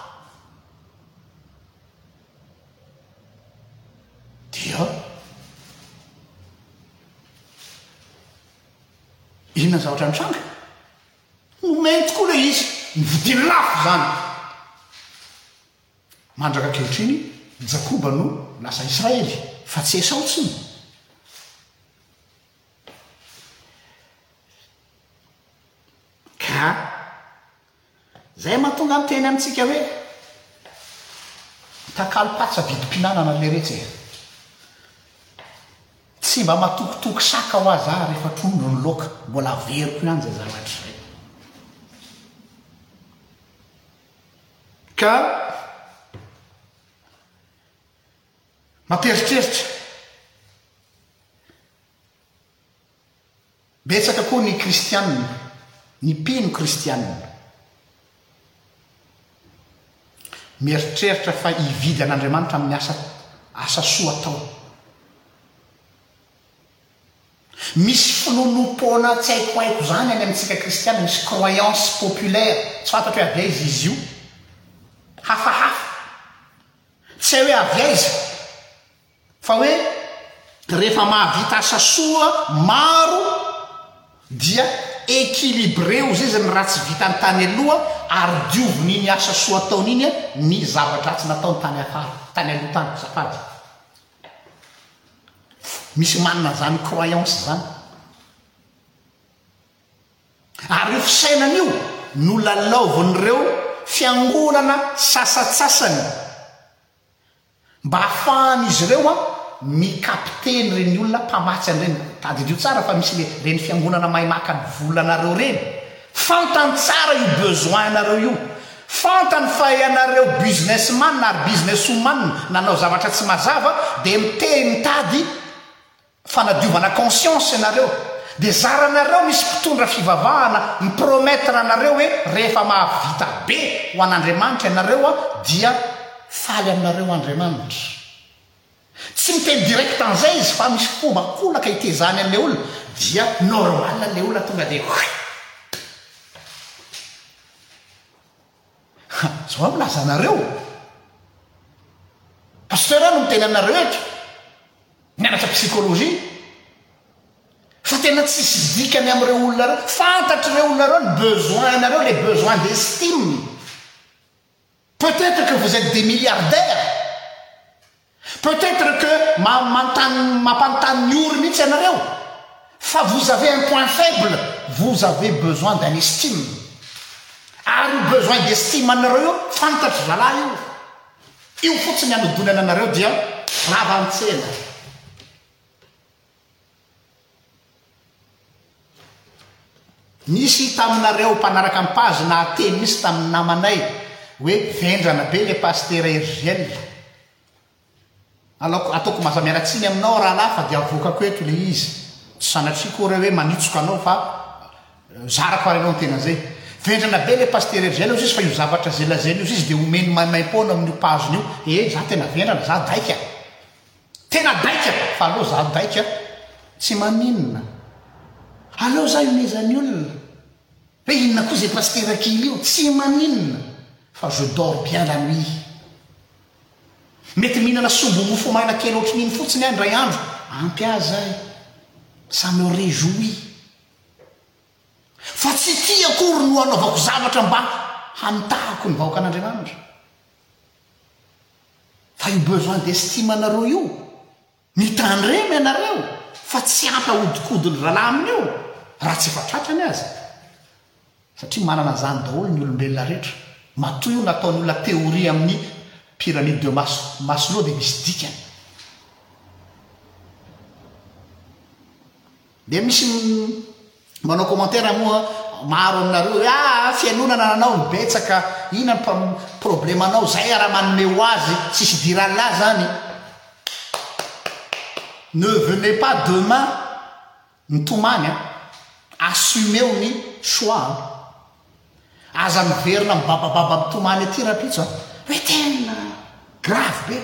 dia inona zavatra nitranga nomeny tokoa le izy nividiny lafo zany mandraka ankehitriny Jakoba no lasa Israely fa tsy Esau tsiny ka zay mahatonga miteny amintsika hoe takalopatsa vidim-pinanana le rehetra tsy mba matokitoky saka ho azy rehefa trondro ny loka mbola veriko ihany zay zavatra zay ka mamperitreritra betsaka koa ny kristianina ny mpino kristianina mieritreritra fa hividy an'Andriamanitra amin'ny asa soa atao misy finonom-pona tsy haiko haiko zany any amintsika kristiana misy croyance populaire tsy fantatra hoe avy aiza izy io hafahafa tsy hay hoe avy aiza fa hoe rehefa mahavita asa soa maro dia équilibré ozy izy ny raha tsy vita ny tany aloha ary diovon'iny asa soa ataon'iny ny zavatra tsy nataony tany afara tany aloha tany safady misy manana zany croyance zany ary io fisainan'io no lalaovin'ireo fiangonana sasatsasany mba hahafahan'izy ireo mikapteny reny olona mpamatsy an'ireny tadidio tsara fa misy reny fiangonana mahay maka ny volanareo reny fantany tsara io besoin-nareo io fantany fa ianareo businessman ary business woman nanao zavatra tsy mazava dia miteny mitady fanadiovana conscience ianareo dia zaranareo misy mpitondra fivavahana miprometre anareo hoe rehefa mahavita be ho an'andriamanitra ianareo a dia faly aminareo andriamanitra. Tsy miteny direct an'izay izy fa misy fomba kolaka hitezany an'lay olona dia normal lay olona tonga dia zao a milaza anareo pasteur no miteny aminareo etra mianatra psykôlôjia fa tena tsisy dikany am'ireo olona reo fantatry reo olona reo ny besoin nareo les besoins d'estime. Peut-être que vous êtes des milliardaires, peut-être que mampanontany ny ory mihitsy ianareo fa vous avez un point faible, vous avez besoin d'un estime. Ary besoin d'estime anareo io fantatry zalahy io fotsiny anodonana anareo dia ravantsena. Nisy taminareo mpanaraka ampazy na ateny misy tamin'ny namanay hoe vendrana be le pasteur Hergiel. Ataoko mazamiaratsiny aminao raha lafa dia avokako eto le izy tsy sanatriko reo hoe manitsoka anao fa zarako arenao ny tena zay. Vendrana be le pasteur Hergiel izy fa io zavatra zelazely izy dia omeny maimaimpona amin'io paziny io za tena vendrana za daika tena daika fa aloha za daika tsy maninona aleo za imezany olona hoe inona koa zay pasteur kily io tsy maninona fa je dors bien la nuit. Mety mihinana sombo mofo maina kely ohatry n'iny fotsiny andray andro ampy azy zay ça me réjouit fa tsy tia akory no anaovako zavatra mba hanitahako ny vahoaka an'Andriamanitra. Fa io besoin d'estime anareo io mitandremy anareo fa tsy ampahodikodiny ralahy amin'io raha tsy efatratrany azy satria manana zany daholo ny olombelona rehetra. Matoy io nataony olona théorie amin'ny pyramide de Maslow dia misy dikany. Dia misy manao commentaire moa maro aminareo hoe fianonana anao mibetsaka ina problème anao zay raha manome ho azy tsisy diralahy zany. Ne venez pas demain nitomany assumeo ny choix aza miverina mibabababa mitomany aty rapitso hoe tena grave be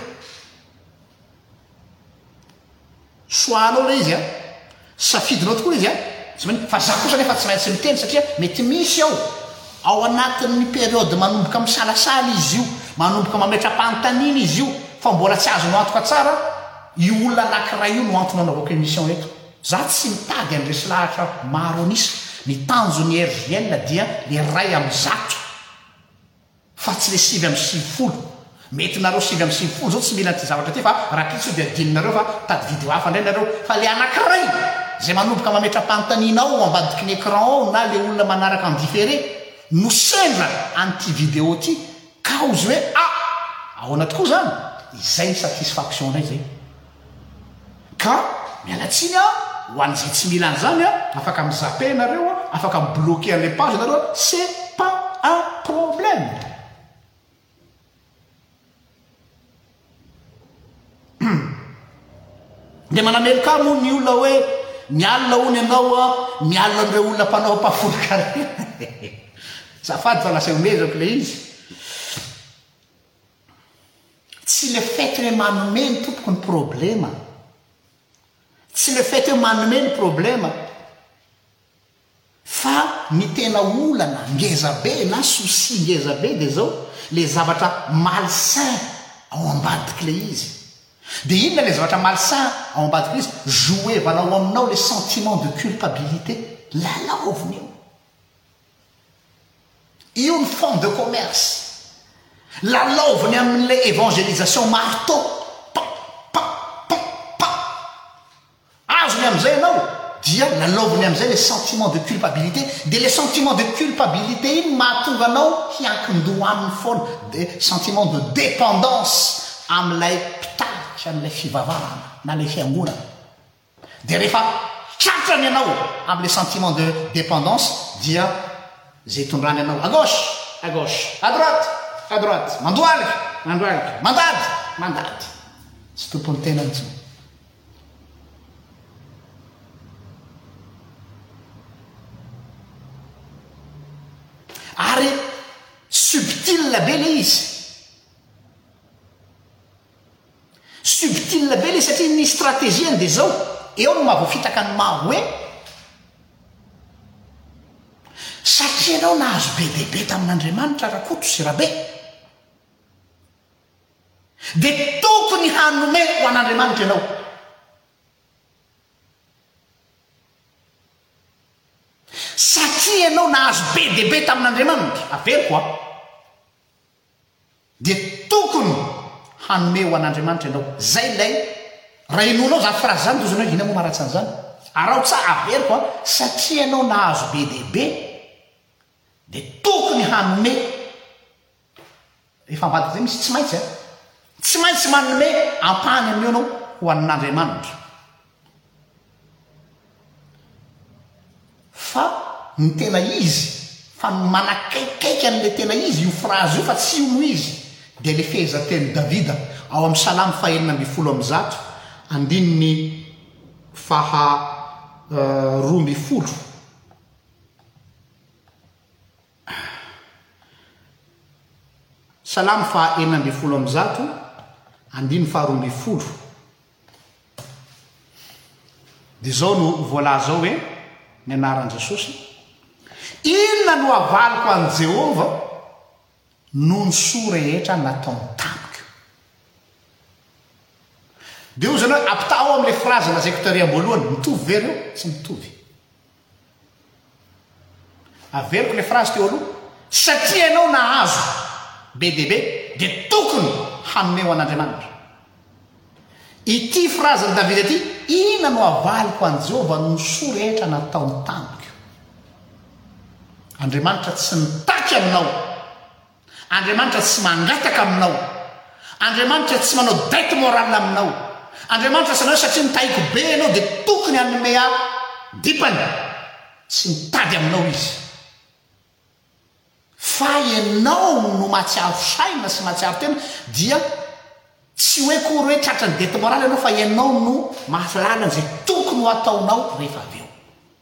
choix-nao le izy safidinao tokoa izy fa za kosa nefa tsy maintsy miteny satria mety misy ao anatin'ny période manomboka misalasala izy io manomboka mametra-panontaniana izy io fa mbola tsy azo no antoka tsara io olona anankiray io no antony anaovako émission eto. Za tsy mitady andresy lahatra maro anisy ny tanjony Hergiel dia le ray amin'ny zato fa tsy le 5/50. Mety nareo 5/50 zao tsy mila ty zavatra ty fa raha pitso dia dininareo fa tady video hafa ndray nareo fa le anankiray zay manomboka mametra-panontaniana ao ambadiky ny écran ao na le olona manaraka en différé no sendra an'ty vidéo ty ka ozy hoe ahoana tokoa zany izay ny satisfaction nay zay ka mialatsiny ho an'izay tsy mila an'izany afaka mizape nareo afaka mibloquer les pages nareo c'est pas un problème. Dia manamelika moa ny olona hoe mialina hony ianao mialina an'ireo olona mpanao mpaforoka zafady fa lasa omezako le izy tsy le fait hoe manome ny tompoko ny problema tsy le fait hoe manome ny problema fa ny tena olana ngeza be na souci ngeza be dia zao le zavatra malsain ao ambadiky le izy. Dia inona le zavatra malsain ao ambadiky izy jouevanao aminao le sentiment de culpabilité lalaoviny io ny fond de commerce lalaoviny amin'le évangélisation marteau azony amin'izay ianao dia lalaoviny amin'izay le sentiment de culpabilité dia le sentiment de culpabilité iny mahatonga anao hiankin-doha amin'ny foana de sentiment de dépendance amin'ilay mpitariky amin'ilay fivavahana na le fiangonana. Dia rehefa tratrany ianao amin'le sentiment de dépendance dia zay tondrany ianao à gauche à droite mandoaliky mandady tsy tompony tena ntsony ary subtile be le izy subtile be le satria ny stratégiany de zao eo no mahavoafitaka ny maha hoe satria anao nahazo be debe tamin'Andriamanitra rakoto sy rabe de tokony hanome ho an'Andriamanitra ianao satria ianao nahazo be debe tamin'Andriamanitra averiko a de tokony hanome ho an'Andriamanitra ianao zay lay raha inonao zany frazy zany tozanao ina moa maratsy an'izany arao tsa averiko a satria ianao nahazo be debe de tokony hanome efa ambadika zay misy tsy maintsy a tsy maintsy manome ampahany amin'io anao ho an'Andriamanitra fa ny tena izy fa manakaikaiky an'le tena izy io frazy io fa tsy io no izy de le fehezanteny Davida ao amin'ny Salamy 120 andininy 12 Salamy 120 andininy 12 de zao no voalaza zao hoe ny anaran'i Jesosy inona no avaliko an' Jehova no ny soa rehetra nataony tamiko de io zany hoe ampitao amin'le frazy lazaiko tary am-boalohany mitovy very eo tsy mitovy averiko le frazy teo aloha satria ianao nahazo be debe de tokony hanome ho an'Andriamanitra ity frazy ny Davida ty ina no avaliko an' Jehova no soa rehetra nataony tamiko Andriamanitra tsy nitaky aminao Andriamanitra tsy mangataka aminao Andriamanitra tsy manao dette morale aminao Andriamanitra sanao satria nitaiko be ianao de tokony hanome dipany tsy mitady aminao izy fa ianao no mahatsiaro saina sy mahatsiaro tena dia tsy hoe kory hoe tratrany dette morale ianao fa ianao no mahalala zay tokony ho ataonao rehefa avy eo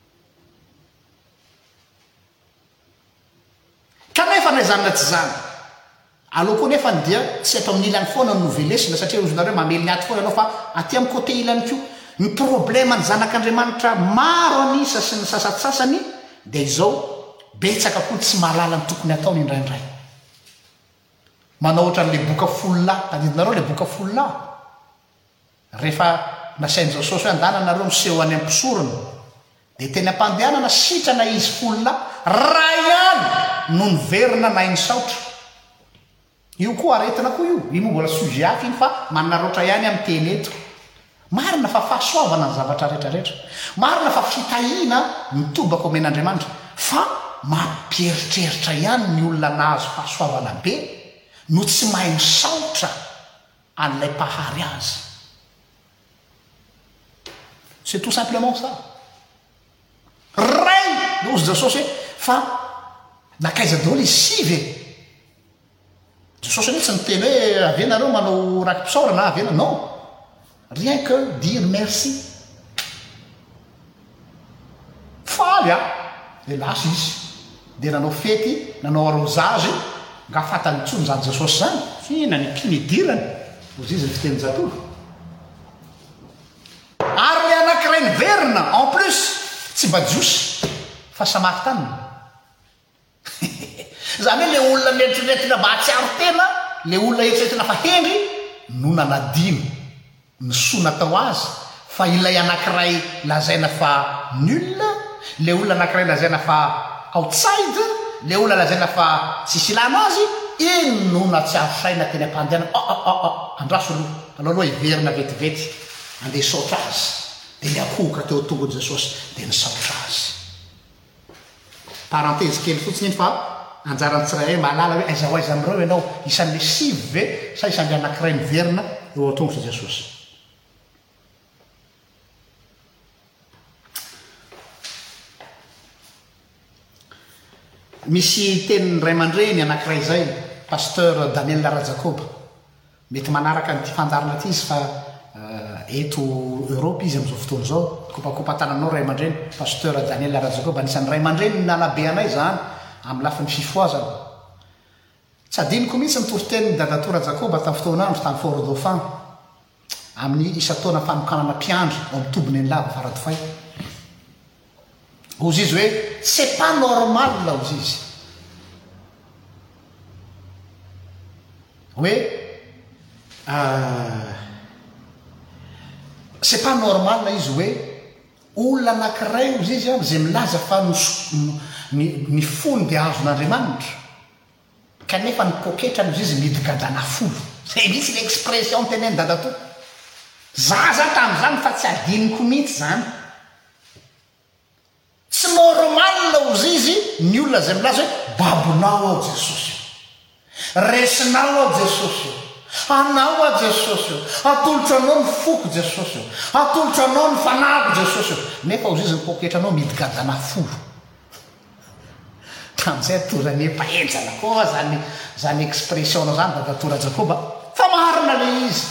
kanefa na izany na tsy zany aloha koa nefa dia tsy atao amin'ny ilany foana ny novelesina satria ozonareo mamely ny aty foana ianao fa aty amin'ny côté ilany ko ny problème ny zanak'Andriamanitra maro anisa sy ny sasatsasany de izao betsaka koa tsy mahalala ny tokony ataony indraindray manao ohatran'le boka folola tadidinareo le boka folola rehefa nasainy Jesosy hoe andana nareo miseho any ampisorona de teny ampandehanana sitrana izy folola raha ihany no niverina na iny saotra io koa aretina koa io moa mbola sujet hafa iny fa mananaroatra ihany amin'ny teny eto marina fa fahasoavana ny zavatra rehetrarehetra marina fa fitahina mitobaka omen'Andriamanitra fa mampieritreritra ihany ny olona nahazo fahasoavana be no tsy mahay misaotra an'ilay mpahary azy c'est tout simplement ça ray le ozy Jesosy hoe fa nakaiza daholo izy sivy Jesosy hoe tsy niteny hoe avenareo manao rakim-pisaora na avena non rien que dire merci faly de lasa izy de nanao fety nanao arrosage nga fatany tsony zany Jesosy zany fina ny mpinidirany ozy izy ny fitenyjatolo ary le anankiray ny verina en plus tsy badiosy fa samaritana zany hoe le olona mieritriretina mba hatsiaro tena le olona eritriretina fa hendry no nanadino ny soa natao azy fa ilay anankiray lazaina fa nul le olona anankiray lazaina fa outside le olona lazaina fa tsisy ilana azy iny no natsiaro saina teny ampandehanana andraso aloha hiverina vetivety andeha saotra azy de le akohoka teo tongony Jesosy de ny saotra azy parenthèse kely fotsiny iny fa anjarany tsiray hoe mahalala hoe aiza ho aiza amireo ianao isan'le sivy ve sa isan'le anankiray miverina eo atongotra Jesosy misy tenin'ny ray aman-dreny anankiray zay pasteur Daniel Rajakoba mety manaraka nyty fandarana ty izy fa eto Europe izy am'izao fotoana zao kopakopa tananao ray aman-dreny pasteur Daniel Rajakoba anisan'ny ray aman-dreny nanabe anay zany amin'ny lafi ny fifoazana tsy adiniko mihitsy mitoryteniny dadatora jakoba tamin'ny fotoanandro tamin'ny fort dauphin amin'ny isa-taona fanokanana mpiandry ao amin'ny tobiny ny lava faradofay ozy izy hoe c'est pas normal ozy izy hoe c'est pas normal izy hoe olona anankiray ozy izy zay milaza fa ny fony dia azon'andriamanitra kanefa ny poketrany ozy izy midigadana folo zay misy l'expression teneny dadato za tamin'izany fa tsy adiniko mihitsy zany tsy normal ozy izy ny olona zay milaza hoe babonao ao jesosy resinao ao jesosy anao a jesosy atolotra anao ny foko jesosy atolotra anao ny fanako jesosy nefa ozy izy ny poketranao midigadana folo tam'izay atoranepaenjana koa zany expressionnao zany dadatora jakoba fa marina le izy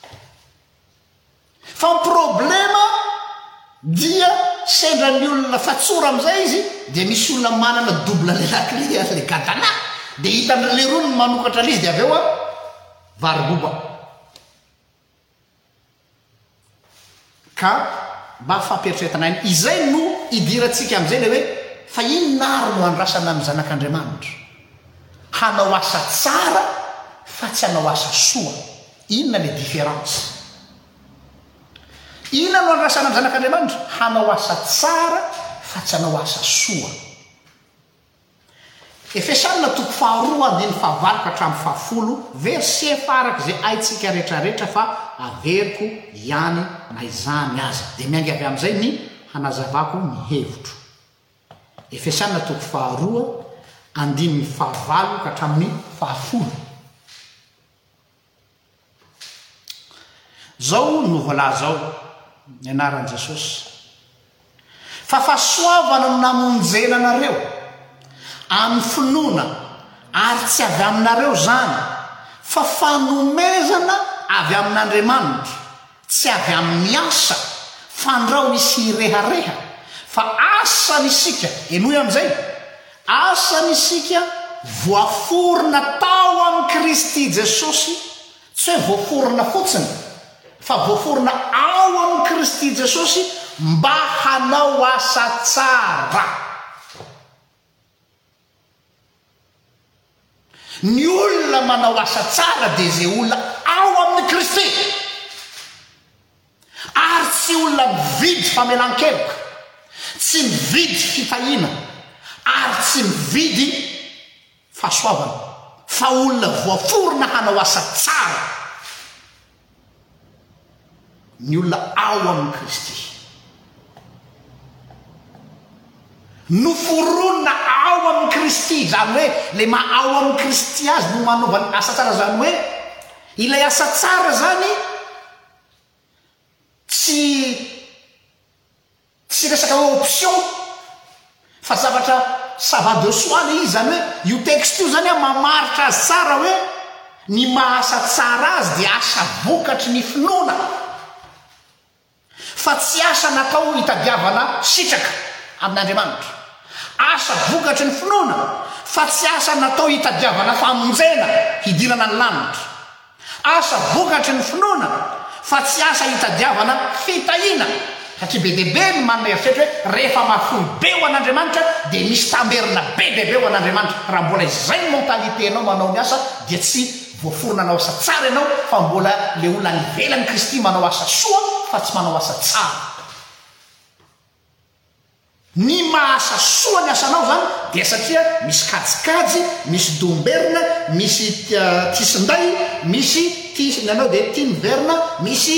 fa ny problema dia sendra ny olona fatsora am'izay izy dia misy olona manana double lelaklia le gadana dia hitan'le rony manokatra l'izy dia avy eo a varoboba ka mba fampieritrretana iny izay no idirantsika am'izay le hoe fa inonaro no andrasana amin'ny zanak'andriamanitra hanao asa tsara fa tsy hanao asa soa inona le différence inona no andrasana amin'ny zanak'andriamanitra hanao asa tsara fa tsy hanao asa soa Efesanina toko faharoa andiny fahavalo ka hatramin'ny fahafolo verset faraka zay aitsika rehetrarehetra fa averiko ihany na izany aza dia miangy avy amin'izay ny hanazavako ny hevitro Efesanina toko faharoa andiny fahavalo ka hatramin'ny fahafolo zao no voalaza zao ny anaran'i Jesosy fa fahasoavana no namonjena anareo amin'ny finoana ary tsy avy aminareo zany fa fanomezana avy amin'Andriamanitra tsy avy amin'ny asa fandrao nisy rehareha fa asa nisika enoy amin'izay asa nisika voaforona tao amin'ny Kristy Jesosy tsy hoe voaforona fotsiny fa voaforona ao amin'ny Kristy Jesosy mba hanao asa tsara ny olona manao asa tsara dia zay olona ao amin'ny Kristy ary tsy olona mividy famelan-keloka tsy mividy fitahina ary tsy mividy fahasoavana fa olona voaforona hanao asa tsara ny olona ao amin'ny Kristy noforonina ao amin'ny Kristy zany hoe le ao amin'ny Kristy azy no manaovany asa tsara zany hoe ilay asa tsara zany tsy resaka option fa zavatra ça va de soi le izy zany hoe io texte io zany a mamaritra azy tsara hoe ny mahasa tsara azy dia asa vokatry ny finoana fa tsy asa natao hitadiavana sitraka amin'Andriamanitra asa vokatry ny finoana fa tsy asa natao hitadiavana famonjena hidirana ny lanitra asa vokatry ny finoana fa tsy asa hitadiavana fitahina satria be deaibe ny manana eritreritra hoe rehefa mafoy be ho an'Andriamanitra dia misy tamberina be deaibe ho an'Andriamanitra raha mbola izay ny mentaliténao manao ny asa dia tsy voaforona anao asa tsara ianao fa mbola le olona nivelan'ny Kristy manao asa soa fa tsy manao asa tsara ny mahasa soa ny asanao zany dia satria misy kajikajy misy domberina misy tisinday misy tisinanao dia tiniverina misy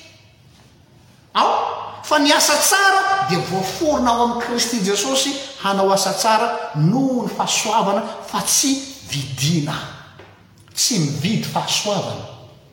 ao fa ny asa tsara dia voaforona ao amin'ny Kristy Jesosy hanao asa tsara noho ny fahasoavana fa tsy vidina tsy mividy fahasoavana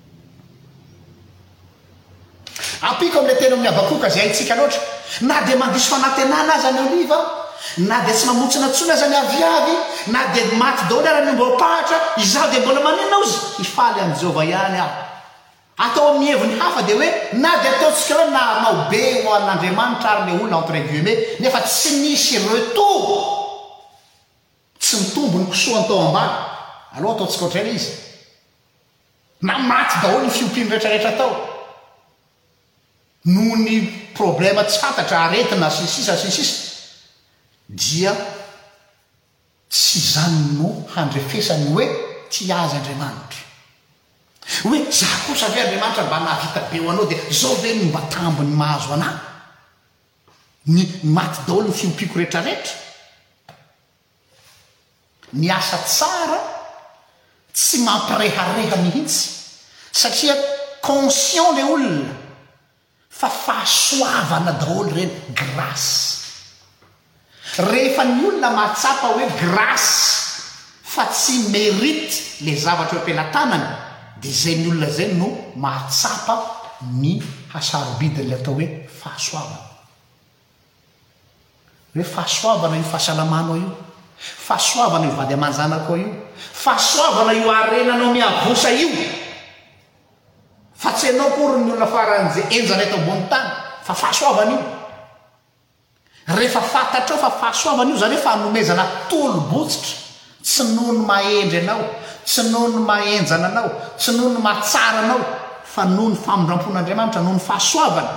apiko amin'ilay tena amin'ny abakoka zay haitsika loatra na dia mandiso fanantenana azy any oliva na dia tsy mamotsina tsony azy any aviavy na dia maty daholy ara ny mbopahatra izaho dia mbola maninona ozy hifaly amin'ny Jehova ihany aho atao amin'ny heviny hafa dia hoe na dia ataontsika hoe nahanao be ho an'Andriamanitra ary le olona entre guillemets nefa tsy misy retour tsy tombony kosoany tao ambany aloha ataontsika ohatrana izy na maty daholo ny fiompiany rehetrarehetra tao noho ny problema tsy fantatra aretina sisisa dia tsy zany no handrefesany hoe ty azy Andriamanitra hoe za kosa ve Andriamanitra mba nahavita be ho anao dia zao ve no mba tambony mahazo anahy ny maty daholo ny fiompiako rehetrarehetra ny asa tsara tsy mampirehareha mihitsy satria conscient le olona fa fahasoavana daholo reny grâce rehefa ny olona mahatsapa hoe grâce fa tsy mérite le zavatra oam-pelatanany dia zay ny olona zay no mahatsapa ny hasarobidiny le atao hoe fahasoavana hoe fahasoavana io fahasalamanao io fahasoavana io vady aman-janako io fahasoavana io arenanao miavosa io fa tsy anao kory ny olona faran'izay enjana eto ambony tany fa fahasoavana io rehefa fantatrao fa fahasoavana io zany hoe fanomezana tolo-botsitra tsy noho ny mahendry anao tsy noho ny mahenjana anao tsy noho ny mahatsara anao fa noho ny famondrampon'Andriamanitra noho ny fahasoavana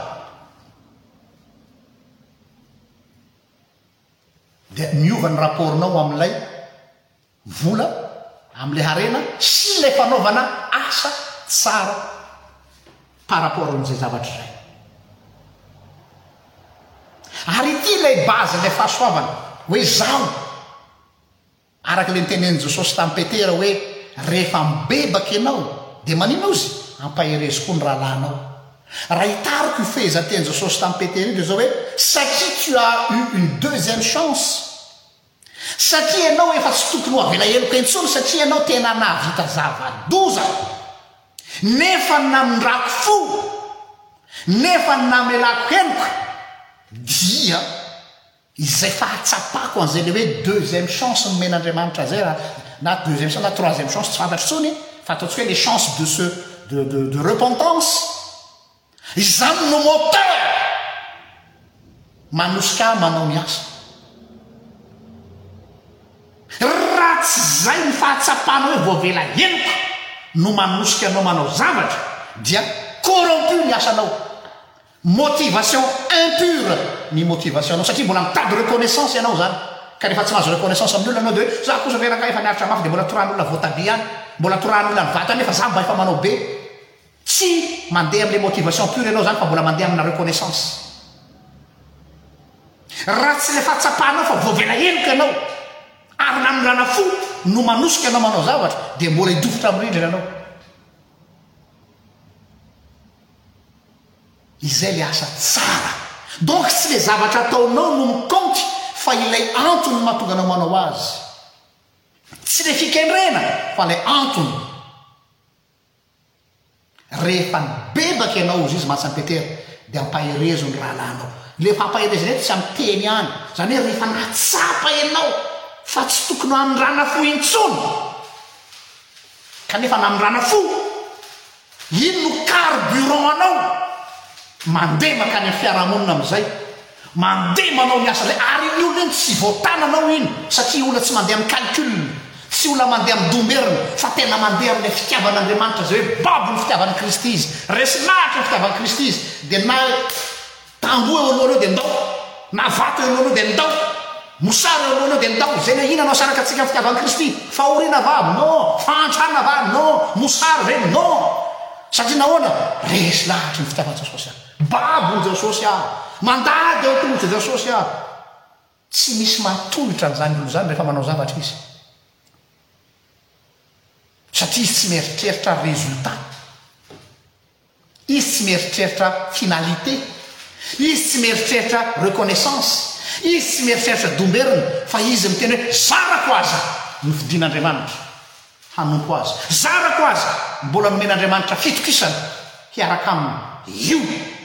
dia miova ny rapportnao amin'ilay vola amin'ilay harena sy ilay fanaovana asa tsara par rapport amin'izay zavatra izay ary ity ilay bazy ilay fahasoavana hoe zaho araka ilay nitenen'i Jesosy tamin'ny Petera hoe rehefa mibebaka ianao dia maninao izy ampaherezy koa ny rahalanao raha hitariko io fehezan-teny Jesosy tamin'ny Petera dia zao hoe satria tu as eu une deuxième chance satria ianao efa tsy tokony ho avela heloka intsony satria ianao tena nahavita zava-doza nefa namindrako fo nefa namelako henoko dia izay fahatsapako an'izay le hoe deuxième chance nomen'Andriamanitra zay raha na deuxième chance na troisième chance tsy fantatry tsony fa ataontsika hoe les chances de ce de repentance izany no moteur manosika manao ny asa raha tsy zay ny fahatsapanao hoe voavela henoko no manosika anao manao zavatra dia corrompu ny asanao motivation impure ny motivation anao satria mbola mitady reconnaissance ianao zany ka rehefa tsy mahazo reconnaissance amin'ny olona anao dia hoe za kosa veraka efa niaritra mafy dia mbola toran'olona voatabe ihany mbola toran'olona ny vatany nefa za mba efa manao be tsy mandeha amin'ilay motivation pure ianao zany fa mbola mandeha amina reconnaissance raha tsy le fahatsapanao fa voavela henoko ianao ary namindrana fo no manosika anao manao zavatra dia mbola hidofotra amin'ny rindrina anao izay le asa tsara donc tsy le zavatra ataonao no mikonty fa ilay antony mahatonga anao manao azy tsy le fikendrena fa ilay antony rehefa nibebaka ianao izy matsan'ny Petera dia ampaherezo ny rahalanao le fampaherezana eto tsy amin'ny teny ihany zany hoe rehefa natsapa ianao fa tsy tokony hamindrana fo intsony kanefa namindrana fo ino no carburant anao mandeha makany amin'ny fiarahamonina amin'izay mandeha manao ny asa zay ary ny olona iny tsy voatananao iny satria olona tsy mandeha amin'ny calcul tsy olona mandeha amin'ny domberina fa tena mandeha amin'ilay fitiavan'Andriamanitra zay hoe babo ny fitiavan'i Kristy izy resy lahatra ny fitiavan'i Kristy izy dia na tamboa eo alohanao dia ndao na vato eo alohanao dia ndao mosary eo alohanao dia ndao zay le inanao saraka antsika amin'ny fitiavan'i Kristy fahoriana va non fantrana va non mosary reny non satria nahoana resy lahatra ny fitiavan'i Jesosy ahy babo ny Jesosy ahy mandady eo tongotra Jesosy ahy tsy misy matolotra n'izany olo zany rehefa manao zavatra izy satria izy tsy mieritreritra résultat izy tsy mieritreritra finalité izy tsy mieritreritra reconnaissance izy tsy mieritreritra domberina fa izy miteny hoe zarako aza ny fidin'Andriamanitra hanompo azy zarako aza mbola nomen'Andriamanitra fitokisana hiaraka aminy io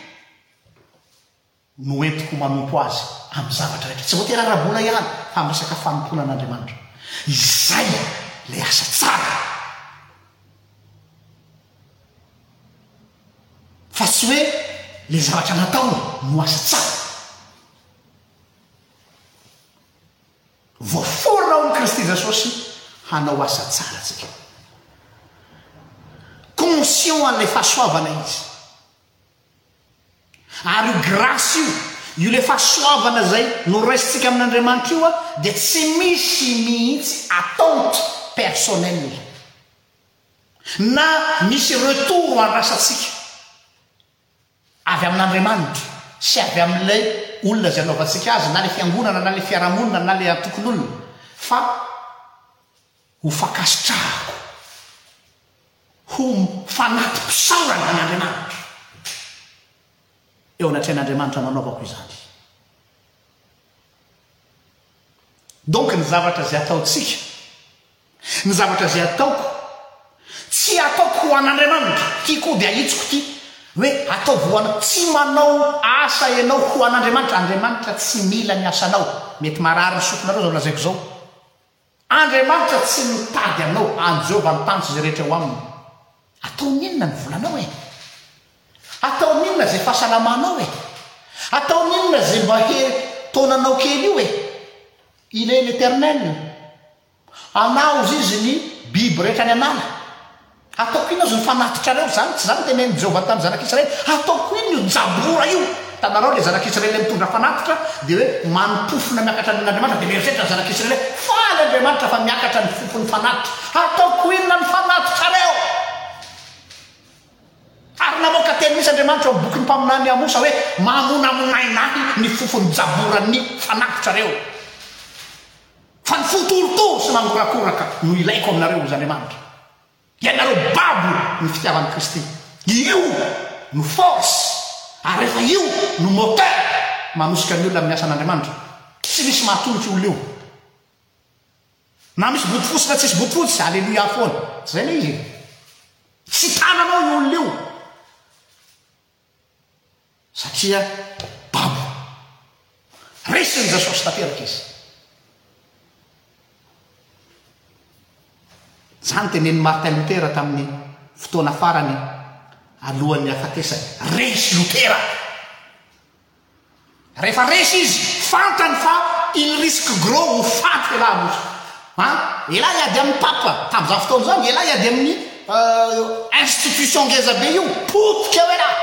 no entiko manompo azy amin'ny zavatra rehetra tsy voatery ara-bola ihany fa amin'ny resaka fanompona an'Andriamanitra izay le asa tsara fa tsy hoe le zavatra natao no asa tsara voaforona ao ny kristy jesosy hanao asa tsara tsika conscient an'lay fahasoavana izy ary io grasy io le fahasoavana zay no raisitsika amin'Andriamanitra io a dia tsy misy mihitsy attente personnelle na misy retour andrasatsika avy amin'Andriamanitra sy avy amin'ilay olona zay anaovantsika azy na le fiangonana na le fiarahamonina na le atokon'olona fa ho fakasitrahako ho fanatim-pisaorana an'Andriamanitra eo anatrehan'Andriamanitra nanaovako izany donc ny zavatra zay ataotsika ny zavatra zay ataoko tsy ataoko ho an'Andriamanitra tiako dia ahitsiko ty hoe ataovoana tsy manao asa ianao ho an'Andriamanitra Andriamanitra tsy mila ny asanao mety marary ny sotonareo zao lazaiko zao Andriamanitra tsy mitady anao anjova nytanjo zay rehetra ho aminy ataoninona ny volanao ataoninona zay fahasalamanao ataoninona zay mba taonanao kely io il est l'Éternel anaozy izy ny biby rehetra ny anala ataoko ino azo ny fanatitrareo zany tsy zany teneny Jehova tamin'ny zanak'Israely ataoko ino io jabora io tanarao le zanak'Israely mitondra fanatitra dia hoe manimpofona miakatra n'Andriamanitra dia mieritreritra zanak'Israely faly Andriamanitra fa miakatra ny fofony fanatitra ataoko inona ny fanatitrareo ary namoaka teny misy Andriamanitra ao boky ny mpaminany Amosa hoe mamonamonainahy ny fofony jaborany fanatitrareo fa ny fotorotoro sy mangorakoraka no ilaiko aminareo izy Andriamanitra ianareo babo ny fitiavan'ny Kristy io no force ary rehefa io no moteur manosika ny olona amin'ny asan'Andriamanitra tsy misy mahatolotra olo io na misy botifotsy na tsisy botifotsy alleluia foana zay le izy tsy tananao io olona io satria babo resiny Jesosy tanteraka izy zany teneny Martin Luther tamin'ny fotoana farany alohan'ny afatesany resy Luther rehefa resy izy fantany fa il risque gros ho faty elamosa ela iady amin'ny papa tamin'izany fotoana zany ela iady amin'ny institution ngezabe io potika eo ela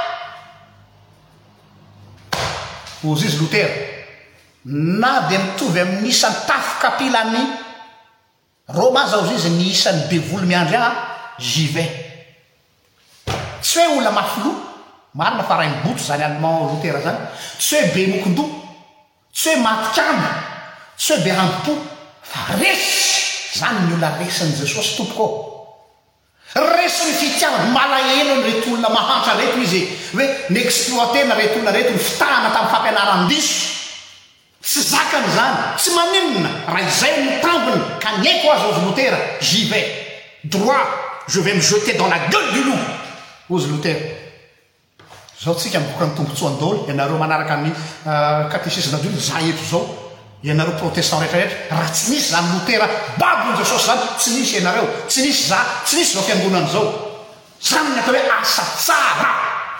ozy izy Luther na dia mitovy amin'ny isan'ny tafo kapilany Roma zao izy ny isan'ny bevolo miandry Jivet tsy hoe olona mafilo marina fa rainy boto zany allemand Luther zany tsy hoe be mokondo tsy hoe matikamy tsy hoe be hampo fa resy zany ny olona resin'ny Jesosy tompoko resy ny fitiavana malahelo ny reto olona mahantra reto izy hoe nyexploitena reto olona reto ny fitahana tamin'ny fampianaran-diso tsy zakany zany tsy maninona raha izay ny tambiny ka niaiko azy ozy Luther j'y vais droit je vais me jeter dans la gueule du loup ozy Luther zao tsika miboka ny tombotsoan-daholo ianareo manaraka amin'ny catéchisme d'adule za eto zao ianareo protestant rehetrarehetra raha tsy nisy zany Luther babony Jesosy zany tsy nisy ianareo tsy nisy za tsy nisy zao fiangonana zao zany ny atao hoe asa tsara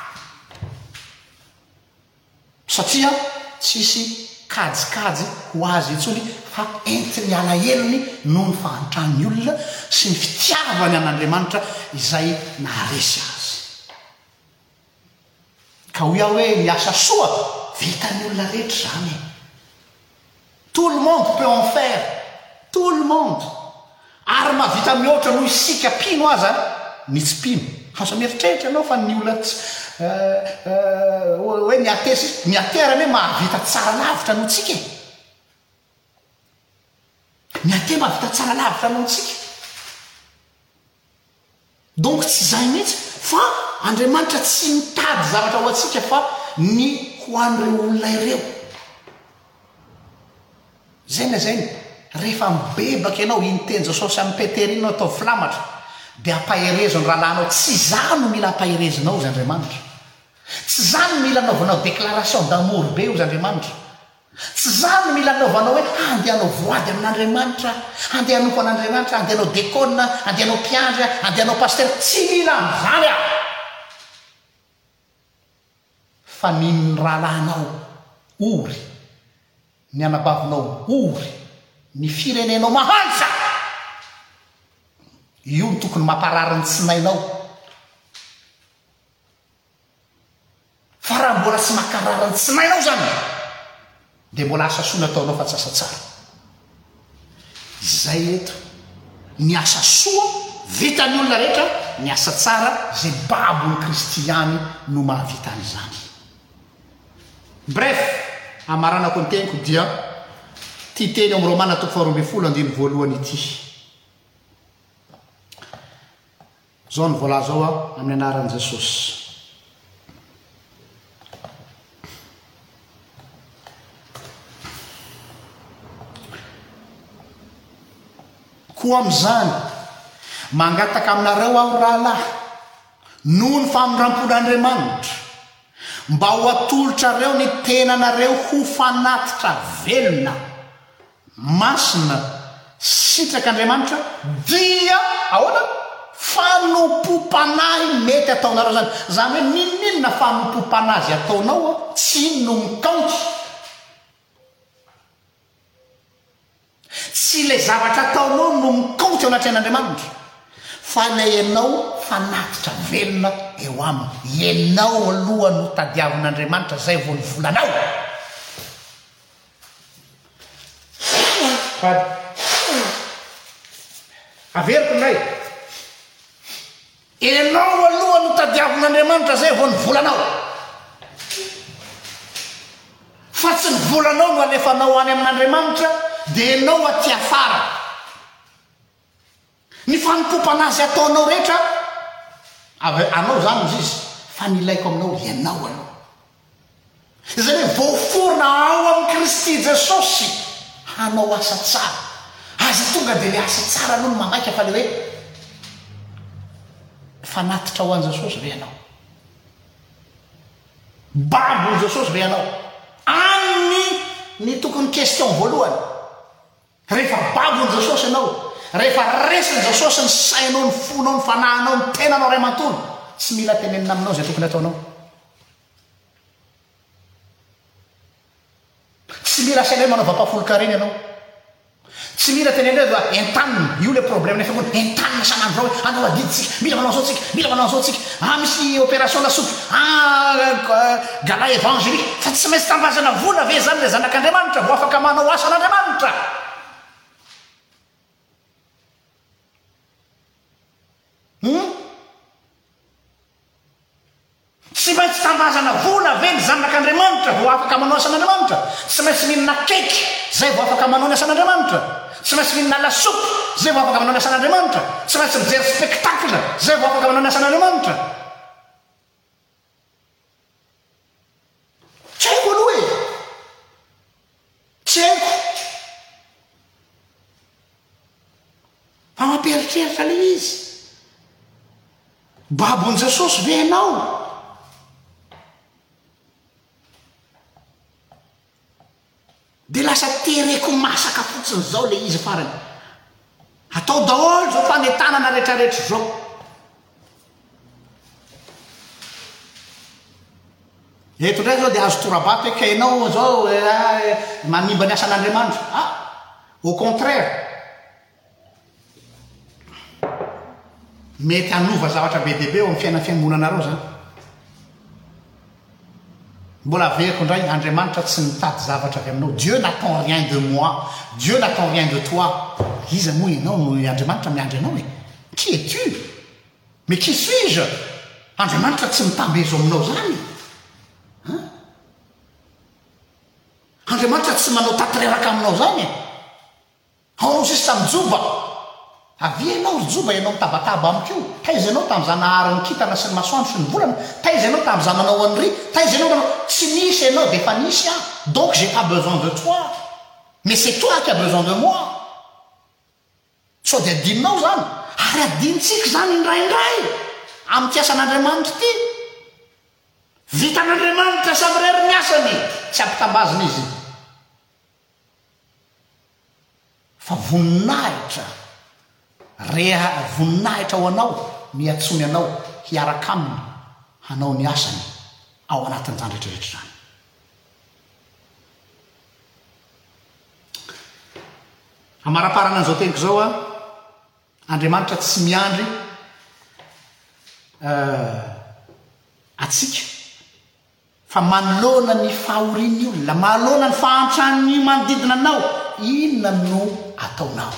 satria tsisy kajikajy ho azy itsony fa entiny alahelony no ny fahantrany olona sy ny fitiavany an'Andriamanitra izay naharesy azy ka ho iaho hoe miasa soa vitany olona rehetra zany tout le monde peut en faire tout le monde ary mahavita mihoatra no isika pino aza ny tsy pino asa mieritreritra anao fa ny olona hoe miatesy miaterany hoe mahavita tsara lavitra no tsika miate mahavita tsara lavitra no tsika donc tsy zay mihitsy fa Andriamanitra tsy mitady zavatra ho atsika fa ny ho an'ireo olona ireo zay na zay rehefa mibebaka ianao iny teny Jesosy amin'ny Peterina atao filamatra dia ampaherezony rahalanao tsy zany mila ampaherezinao zy Andriamanitra tsy zany mila anaovanao déclaration d'amour be ozy Andriamanitra tsy zany mila anaovanao hoe andehanao voady amin'Andriamanitra andehanao an'Andriamanitra andehanao décone andehanao mpiandry andehanao paster tsy mila zany fa ny rahalahinao ory ny anabavinao ory ny firenenao mahantra io ny tokony mamparariny tsinainao fa raha mbola tsy makarariny tsinainao zany dia mbola asa soa nataonao fa tsy asa tsara. Zay eto ny asa soa vitany olona rehetra, ny asa tsara zay babony kristiany no mahavitan'izany. Bref, amaranako ny teniko dia ty teny amin'ny Romana 12:1 ity. Zao ny voalaza ao amin'ny anaran'i Jesosy. Koa am'izany mangataka aminareo aho rahalahy noho ny famindrampol'Andriamanitra mba ho atolotrareo ny tenanareo ho fanatitra velona masina sitrak'Andriamanitra dia ahoana fanompom-panahy mety ataonareo zany. Zany hoe ninona fanompom-panazy ataonao tsy no mikaonty, tsy le zavatra ataonao no mikaonty ao anatra'Andriamanitra, fa lay ianao fanatitra velona eo aminy. Ianao aloha no tadiavin'Andriamanitra zay vao ny volanao. Averiko nay, ianao aloha no tadiavin'Andriamanitra zay vao ny volanao, fa tsy ny volanao no alefanao any amin'Andriamanitra dia ianao aty afara. Ny fanompom-panazy ataonao rehetra anao zany izy izy, fa nilaiko aminao ianao aloha. Zay hoe voaforona ao amin'ny Kristy Jesosy hanao asa tsara. Aza tonga dia le asa tsara aloha no mamaika, fa le hoe fanatitra ho an' Jesosy ve ianao, babon' Jesosy ve ianao. Ny tokony question voalohany, rehefa babon' Jesosy ianao, rehefa resin' Jesosy ny sainao, ny fonao, ny fanahinao, ny tenanao ray mantolo, tsy mila tenenina aminao zay tokony ataonao. Tsy mila saina hoe manao vampafolo-karena ianao, tsy mila tenenina hoe entanina io le problème nefa moa entanina san'andro rao hoe anao adiditsika, mila manao zao tsika, mila manao zao tsika, misy opération lasopy, gala évangélique, fa tsy maintsy tambazana vola ve zany le zanak'Andriamanitra vo afaka manao asan'Andriamanitra. Tsy maintsy tambazana vola ve ny zanak'Andriamanitra vo afaka manao asan'Andriamanitra. Tsy maintsy mihinana keky zay vo afaka manao ny asan'Andriamanitra. Tsy maintsy mihinana lasopy zay vo afaka manao ny asan'Andriamanitra. Tsy maintsy mijery spectacle zay vo afaka manao ny asan'Andriamanitra. Tsy haiko aloha e, tsy haiko, fa mampieritreritra le izy. Babon' Jesosy ve ianao? Dia lasa tereko masaka fotsiny zao le izy farany. Atao daholo zao fanetanana rehetrarehetra zao. Eto ndray zao dia azo torabato hoe ka ianao zao manimba ny asan'Andriamanitra. Au contraire, mety hanova zavatra be dehibe eo amin'ny fiainanmonanareo zany. Mbola veriko indray, Andriamanitra tsy mitady zavatra avy aminao. Dieu n'attend rien de moi, Dieu n'attend rien de toi. Iza moa ianao no Andriamanitra miandry anao e? Qui es-tu? Mais qui suis-je? Andriamanitra tsy mitambezo aminao zany. Andriamanitra tsy manao tatreraka aminao zany. Ao sisy tamjoba avy ianao joba ianao mitabataba amiko, taiza ianao tamin'izany nahary ny kitana sy ny masoandro sy ny volana, taiza ianao tamin'izany manao an'ry, taiza ianao manao tsy nisy ianao dia efa nisy aho, donc j'ai pas besoin de toi, mais c'est toi qui as besoin de moi. Sao dia adinonao zany, ary adinitsika zany indraindray amin'ny tiasan'Andriamanitra ty. Vitan'Andriamanitra samy rery miasany, tsy ampitambazina izy, fa voninahitra voninahitra ho anao, miatsony anao hiaraka aminy hanao ny asany ao anatin'izany rehetrarehetra zany. amaraparana an'izao teniko zao a Andriamanitra tsy miandry atsika fa manoloana ny fahorian'ny olona, manoloana ny fahantrany manodidina anao, inona no ataonao,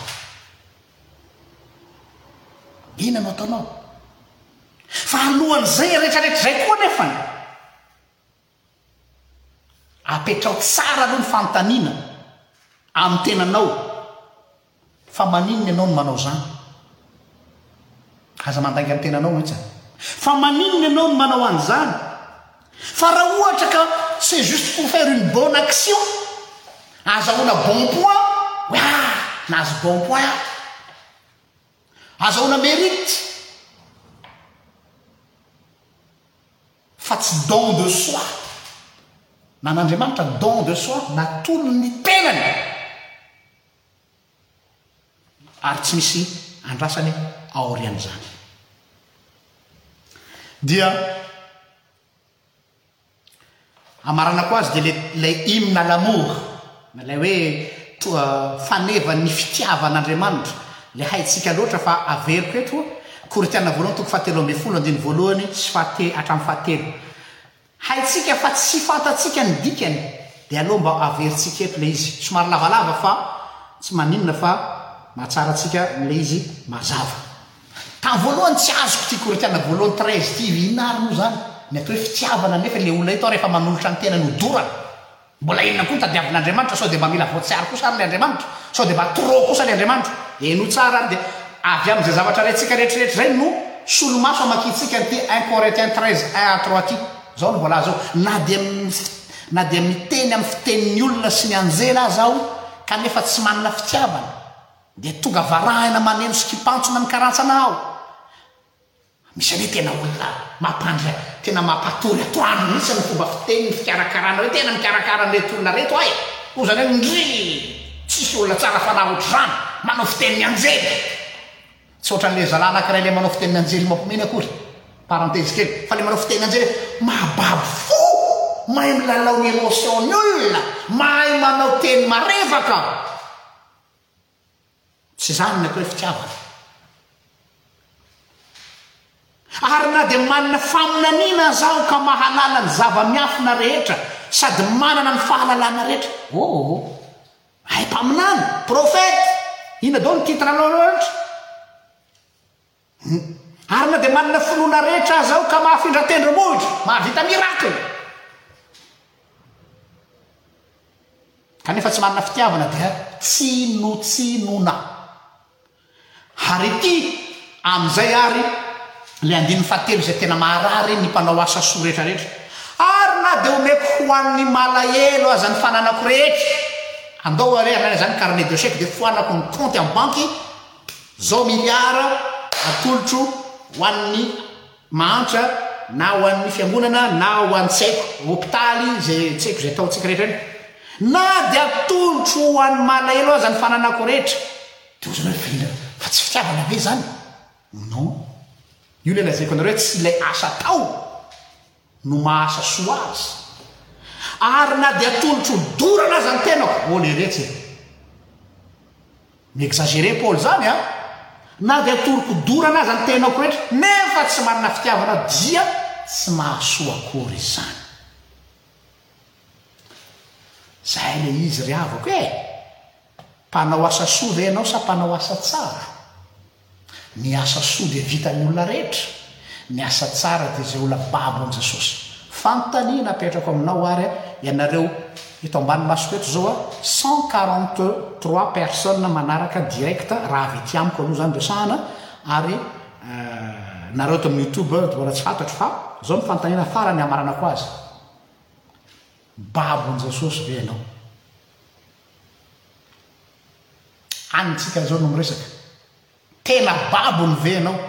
inona no ataonao. Fa alohan'izay rehetrarehetra zay koa nefany apetrao tsara aloha ny fanontaniana amin'ny tenanao fa maninona ianao no manao zany, aza mandainga amin'ny tenanao mihitsy, fa maninona ianao no manao an'izany. Fa raha ohatra ka c'est juste pour faire une bonne action, azahoana bon point, oe nahazo bon point, azahoana mérite, fa tsy don de soi. Nan'Andriamanitra don de soi, natolo ny tenany ary tsy misy andrasany aorian'izany. Dia amarana ko azy dia lay hymne à l'amour, lay hoe fanevan'ny fitiavan'Andriamanitra, le haitsika loatra fa averiko eto Korinthiana voalohany toko 7:10 sy hatramin'ny 7. Haitsika fa tsy fantatsika ny dikany dia aloha mba averintsika eto le izy somary lavalava fa tsy maninona fa mahatsaratsika le izy mazava. Tamin'ny voalohany tsy azoko ty Korinthiana voalohany 13 ty inary moa zany mety hoe fitiavana, nefa le olona ito rehefa manolotra ny tena nodorana, mbola inona koa ny tadiavin'Andriamanitra, sao dia mba mila voatsiary kosa ary le Andriamanitra, sao dia mba trop kosa le Andriamanitra, eno tsara dia avy amin'izay zavatra rehtsika rehetrarehetra zay no solomaso amakitsika ty 1 Corinthiens 13:1-3 ty zao no mbola zao, na dia miteny amin'ny fitenin'ny olona sy ny anjela zaho kanefa tsy manana fitiavana dia tonga varahina maneno sikipantsona ny karantsana ao. Misy ane tena olona mampandry, tena mampatory atoano mihitsy ny fomba fiteny ny fikarakarana, hoe tena mikarakara an'reto olona reto ay o zany hoe ndry tsisy olona tsara fanahy ohatry zany manao fitenin'ny anjely, tsy ohatran'le zala anankiray le manao fitenin'ny anjely mampomeny akory, parenthèse kely, fa le manao fitenin'ny anjely mahababo fo, mahay milalao ny émotion ny olona, mahay manao teny marevaka, tsy zany ny hoe fitiavana. Ary na dia manana faminaniana zaho ka mahalala ny zava-miafina rehetra sady manana ny fahalalana rehetra, hay mpaminany profeta, ina dao ny titre loatra. Ary na dia manana finoana rehetra zaho ka mahafindra tendrombohitra, mahavita miracle, kanefa tsy manana fitiavana dia tsinotsinona. Ary ity amin'izay ary le 7 zay tena maharary ny mpanao asa soa rehetrarehetra, ary na dia omeko ho an'ny malahelo aza ny fananako rehetra, andao are zany carnet de chèque dia foanako ny compte en banque, zao miliara atolotro ho an'ny mahantra na ho an'ny fiangonana na ho an'ny tsaiko hôpitaly zay tsaiko zay ataotsika rehetra, na dia atolotro ho an'ny malahelo aza ny fananako rehetra, dia ozany hoe fina fa tsy fitiavana be zany, non. Io le lazaiko anareo hoe tsy ilay asa tao no mahasa soa azy, ary na dia atolotro dorana aza ny tenako, le retsy miexagéré Paul zany a, na dia atoloko dorana aza ny tenako rehetra nefa tsy manana fitiavana dia tsy mahasoa akory zany. Zay le izy ry havako mpanao asa soa ve ianao sa mpanao asa tsara? Ny asa soa dia vitan'ny olona rehetra, ny asa tsara dia zay olona babo an'i Jesosy. Fanontaniana apetrako aminao ary ianareo eto ambany masoko eto zao 143 personnes manaraka directa raha avy ety amiko aloha zany resahana, ary nareo eto amin'ny YouTube mbola tsy fantatro fa zao mifanontaniana farany amaranako azy, babo an'i Jesosy ve ianao? Anytsika zao no miresaka, tena babo ny ve ianao?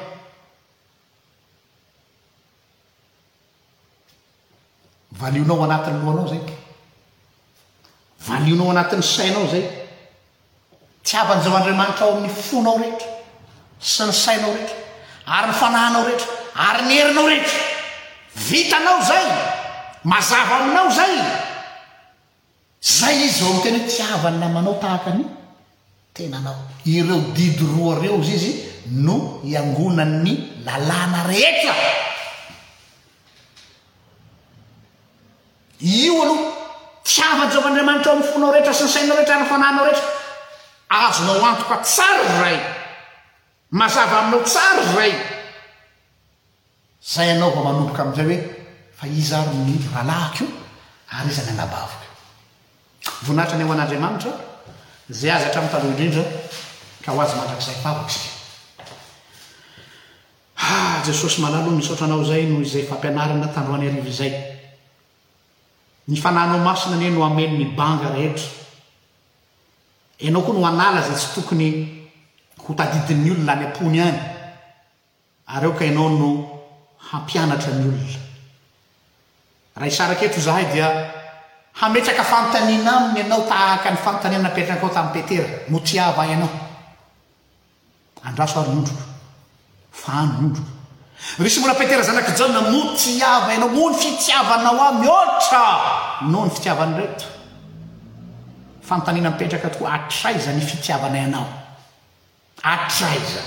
Valionao anatin'ny lohanao zay, valionao anatin'ny sainao zay, tiavan'izao Andriamanitra ao amin'ny fonao rehetra sy ny sainao rehetra, ary ny fanahinao rehetra, ary ny herinao rehetra, vitanao zay, mazava aminao zay, zay izy vao miteny hoe tiavany namanao tahaka ny tenanao ireo didy roa reo zy izy no iangonan'ny lalàna rehetra io aloha fiavan-jaovan'andriamanitra ao amin'ny fonao rehetra sy ny sainao rehetra ny fananao rehetra azonao antoka tsara ray mazava aminao tsara ray zay anao va manomboka amin'izay hoe fa izy ary ny ralahako io ary iza ny anabaviko voninahitra ny ao an'andriamanitra zay azy hatramin'ny taloha indrindra ka ho azy mandrakizay favako isika jesosy malalo misaotranao zay noho izay fampianarana tandroany arivo izay ny fananao masina ny no ameny ny banga rehetra ianao koa no anala zay tsy tokony ho tadidin'ny olona any ampony any ary eo ka ianao no hampianatra ny olona raha isaraketo zahay dia hametraka fanontaniana aminy ianao tahaka ny fanontaniana napetraka ao tamin'ny petera motiava ianao andraso ary nyondroko fa nyondroko ry simona petera zanaky jaona motiava ianao moa ny fitiavanao a mihoatra no ny fitiavany reto fanontaniana mipetraka tokoa atraiza ny fitiavana ianao atraiza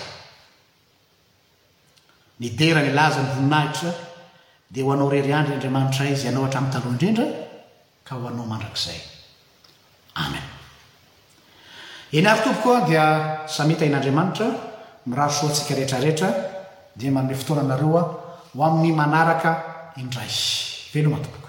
ny dera ny laza ny voninahitra dia ho anao rery andry andriamanitra izy ianao hatramin'ny taloha indrindra ka ho anao mandrakizay amen eny ary tompokoa dia samita in'andriamanitra miraro soantsika rehetrarehetra dia manome fotoananareo ho amin'ny manaraka indray veloma tompoko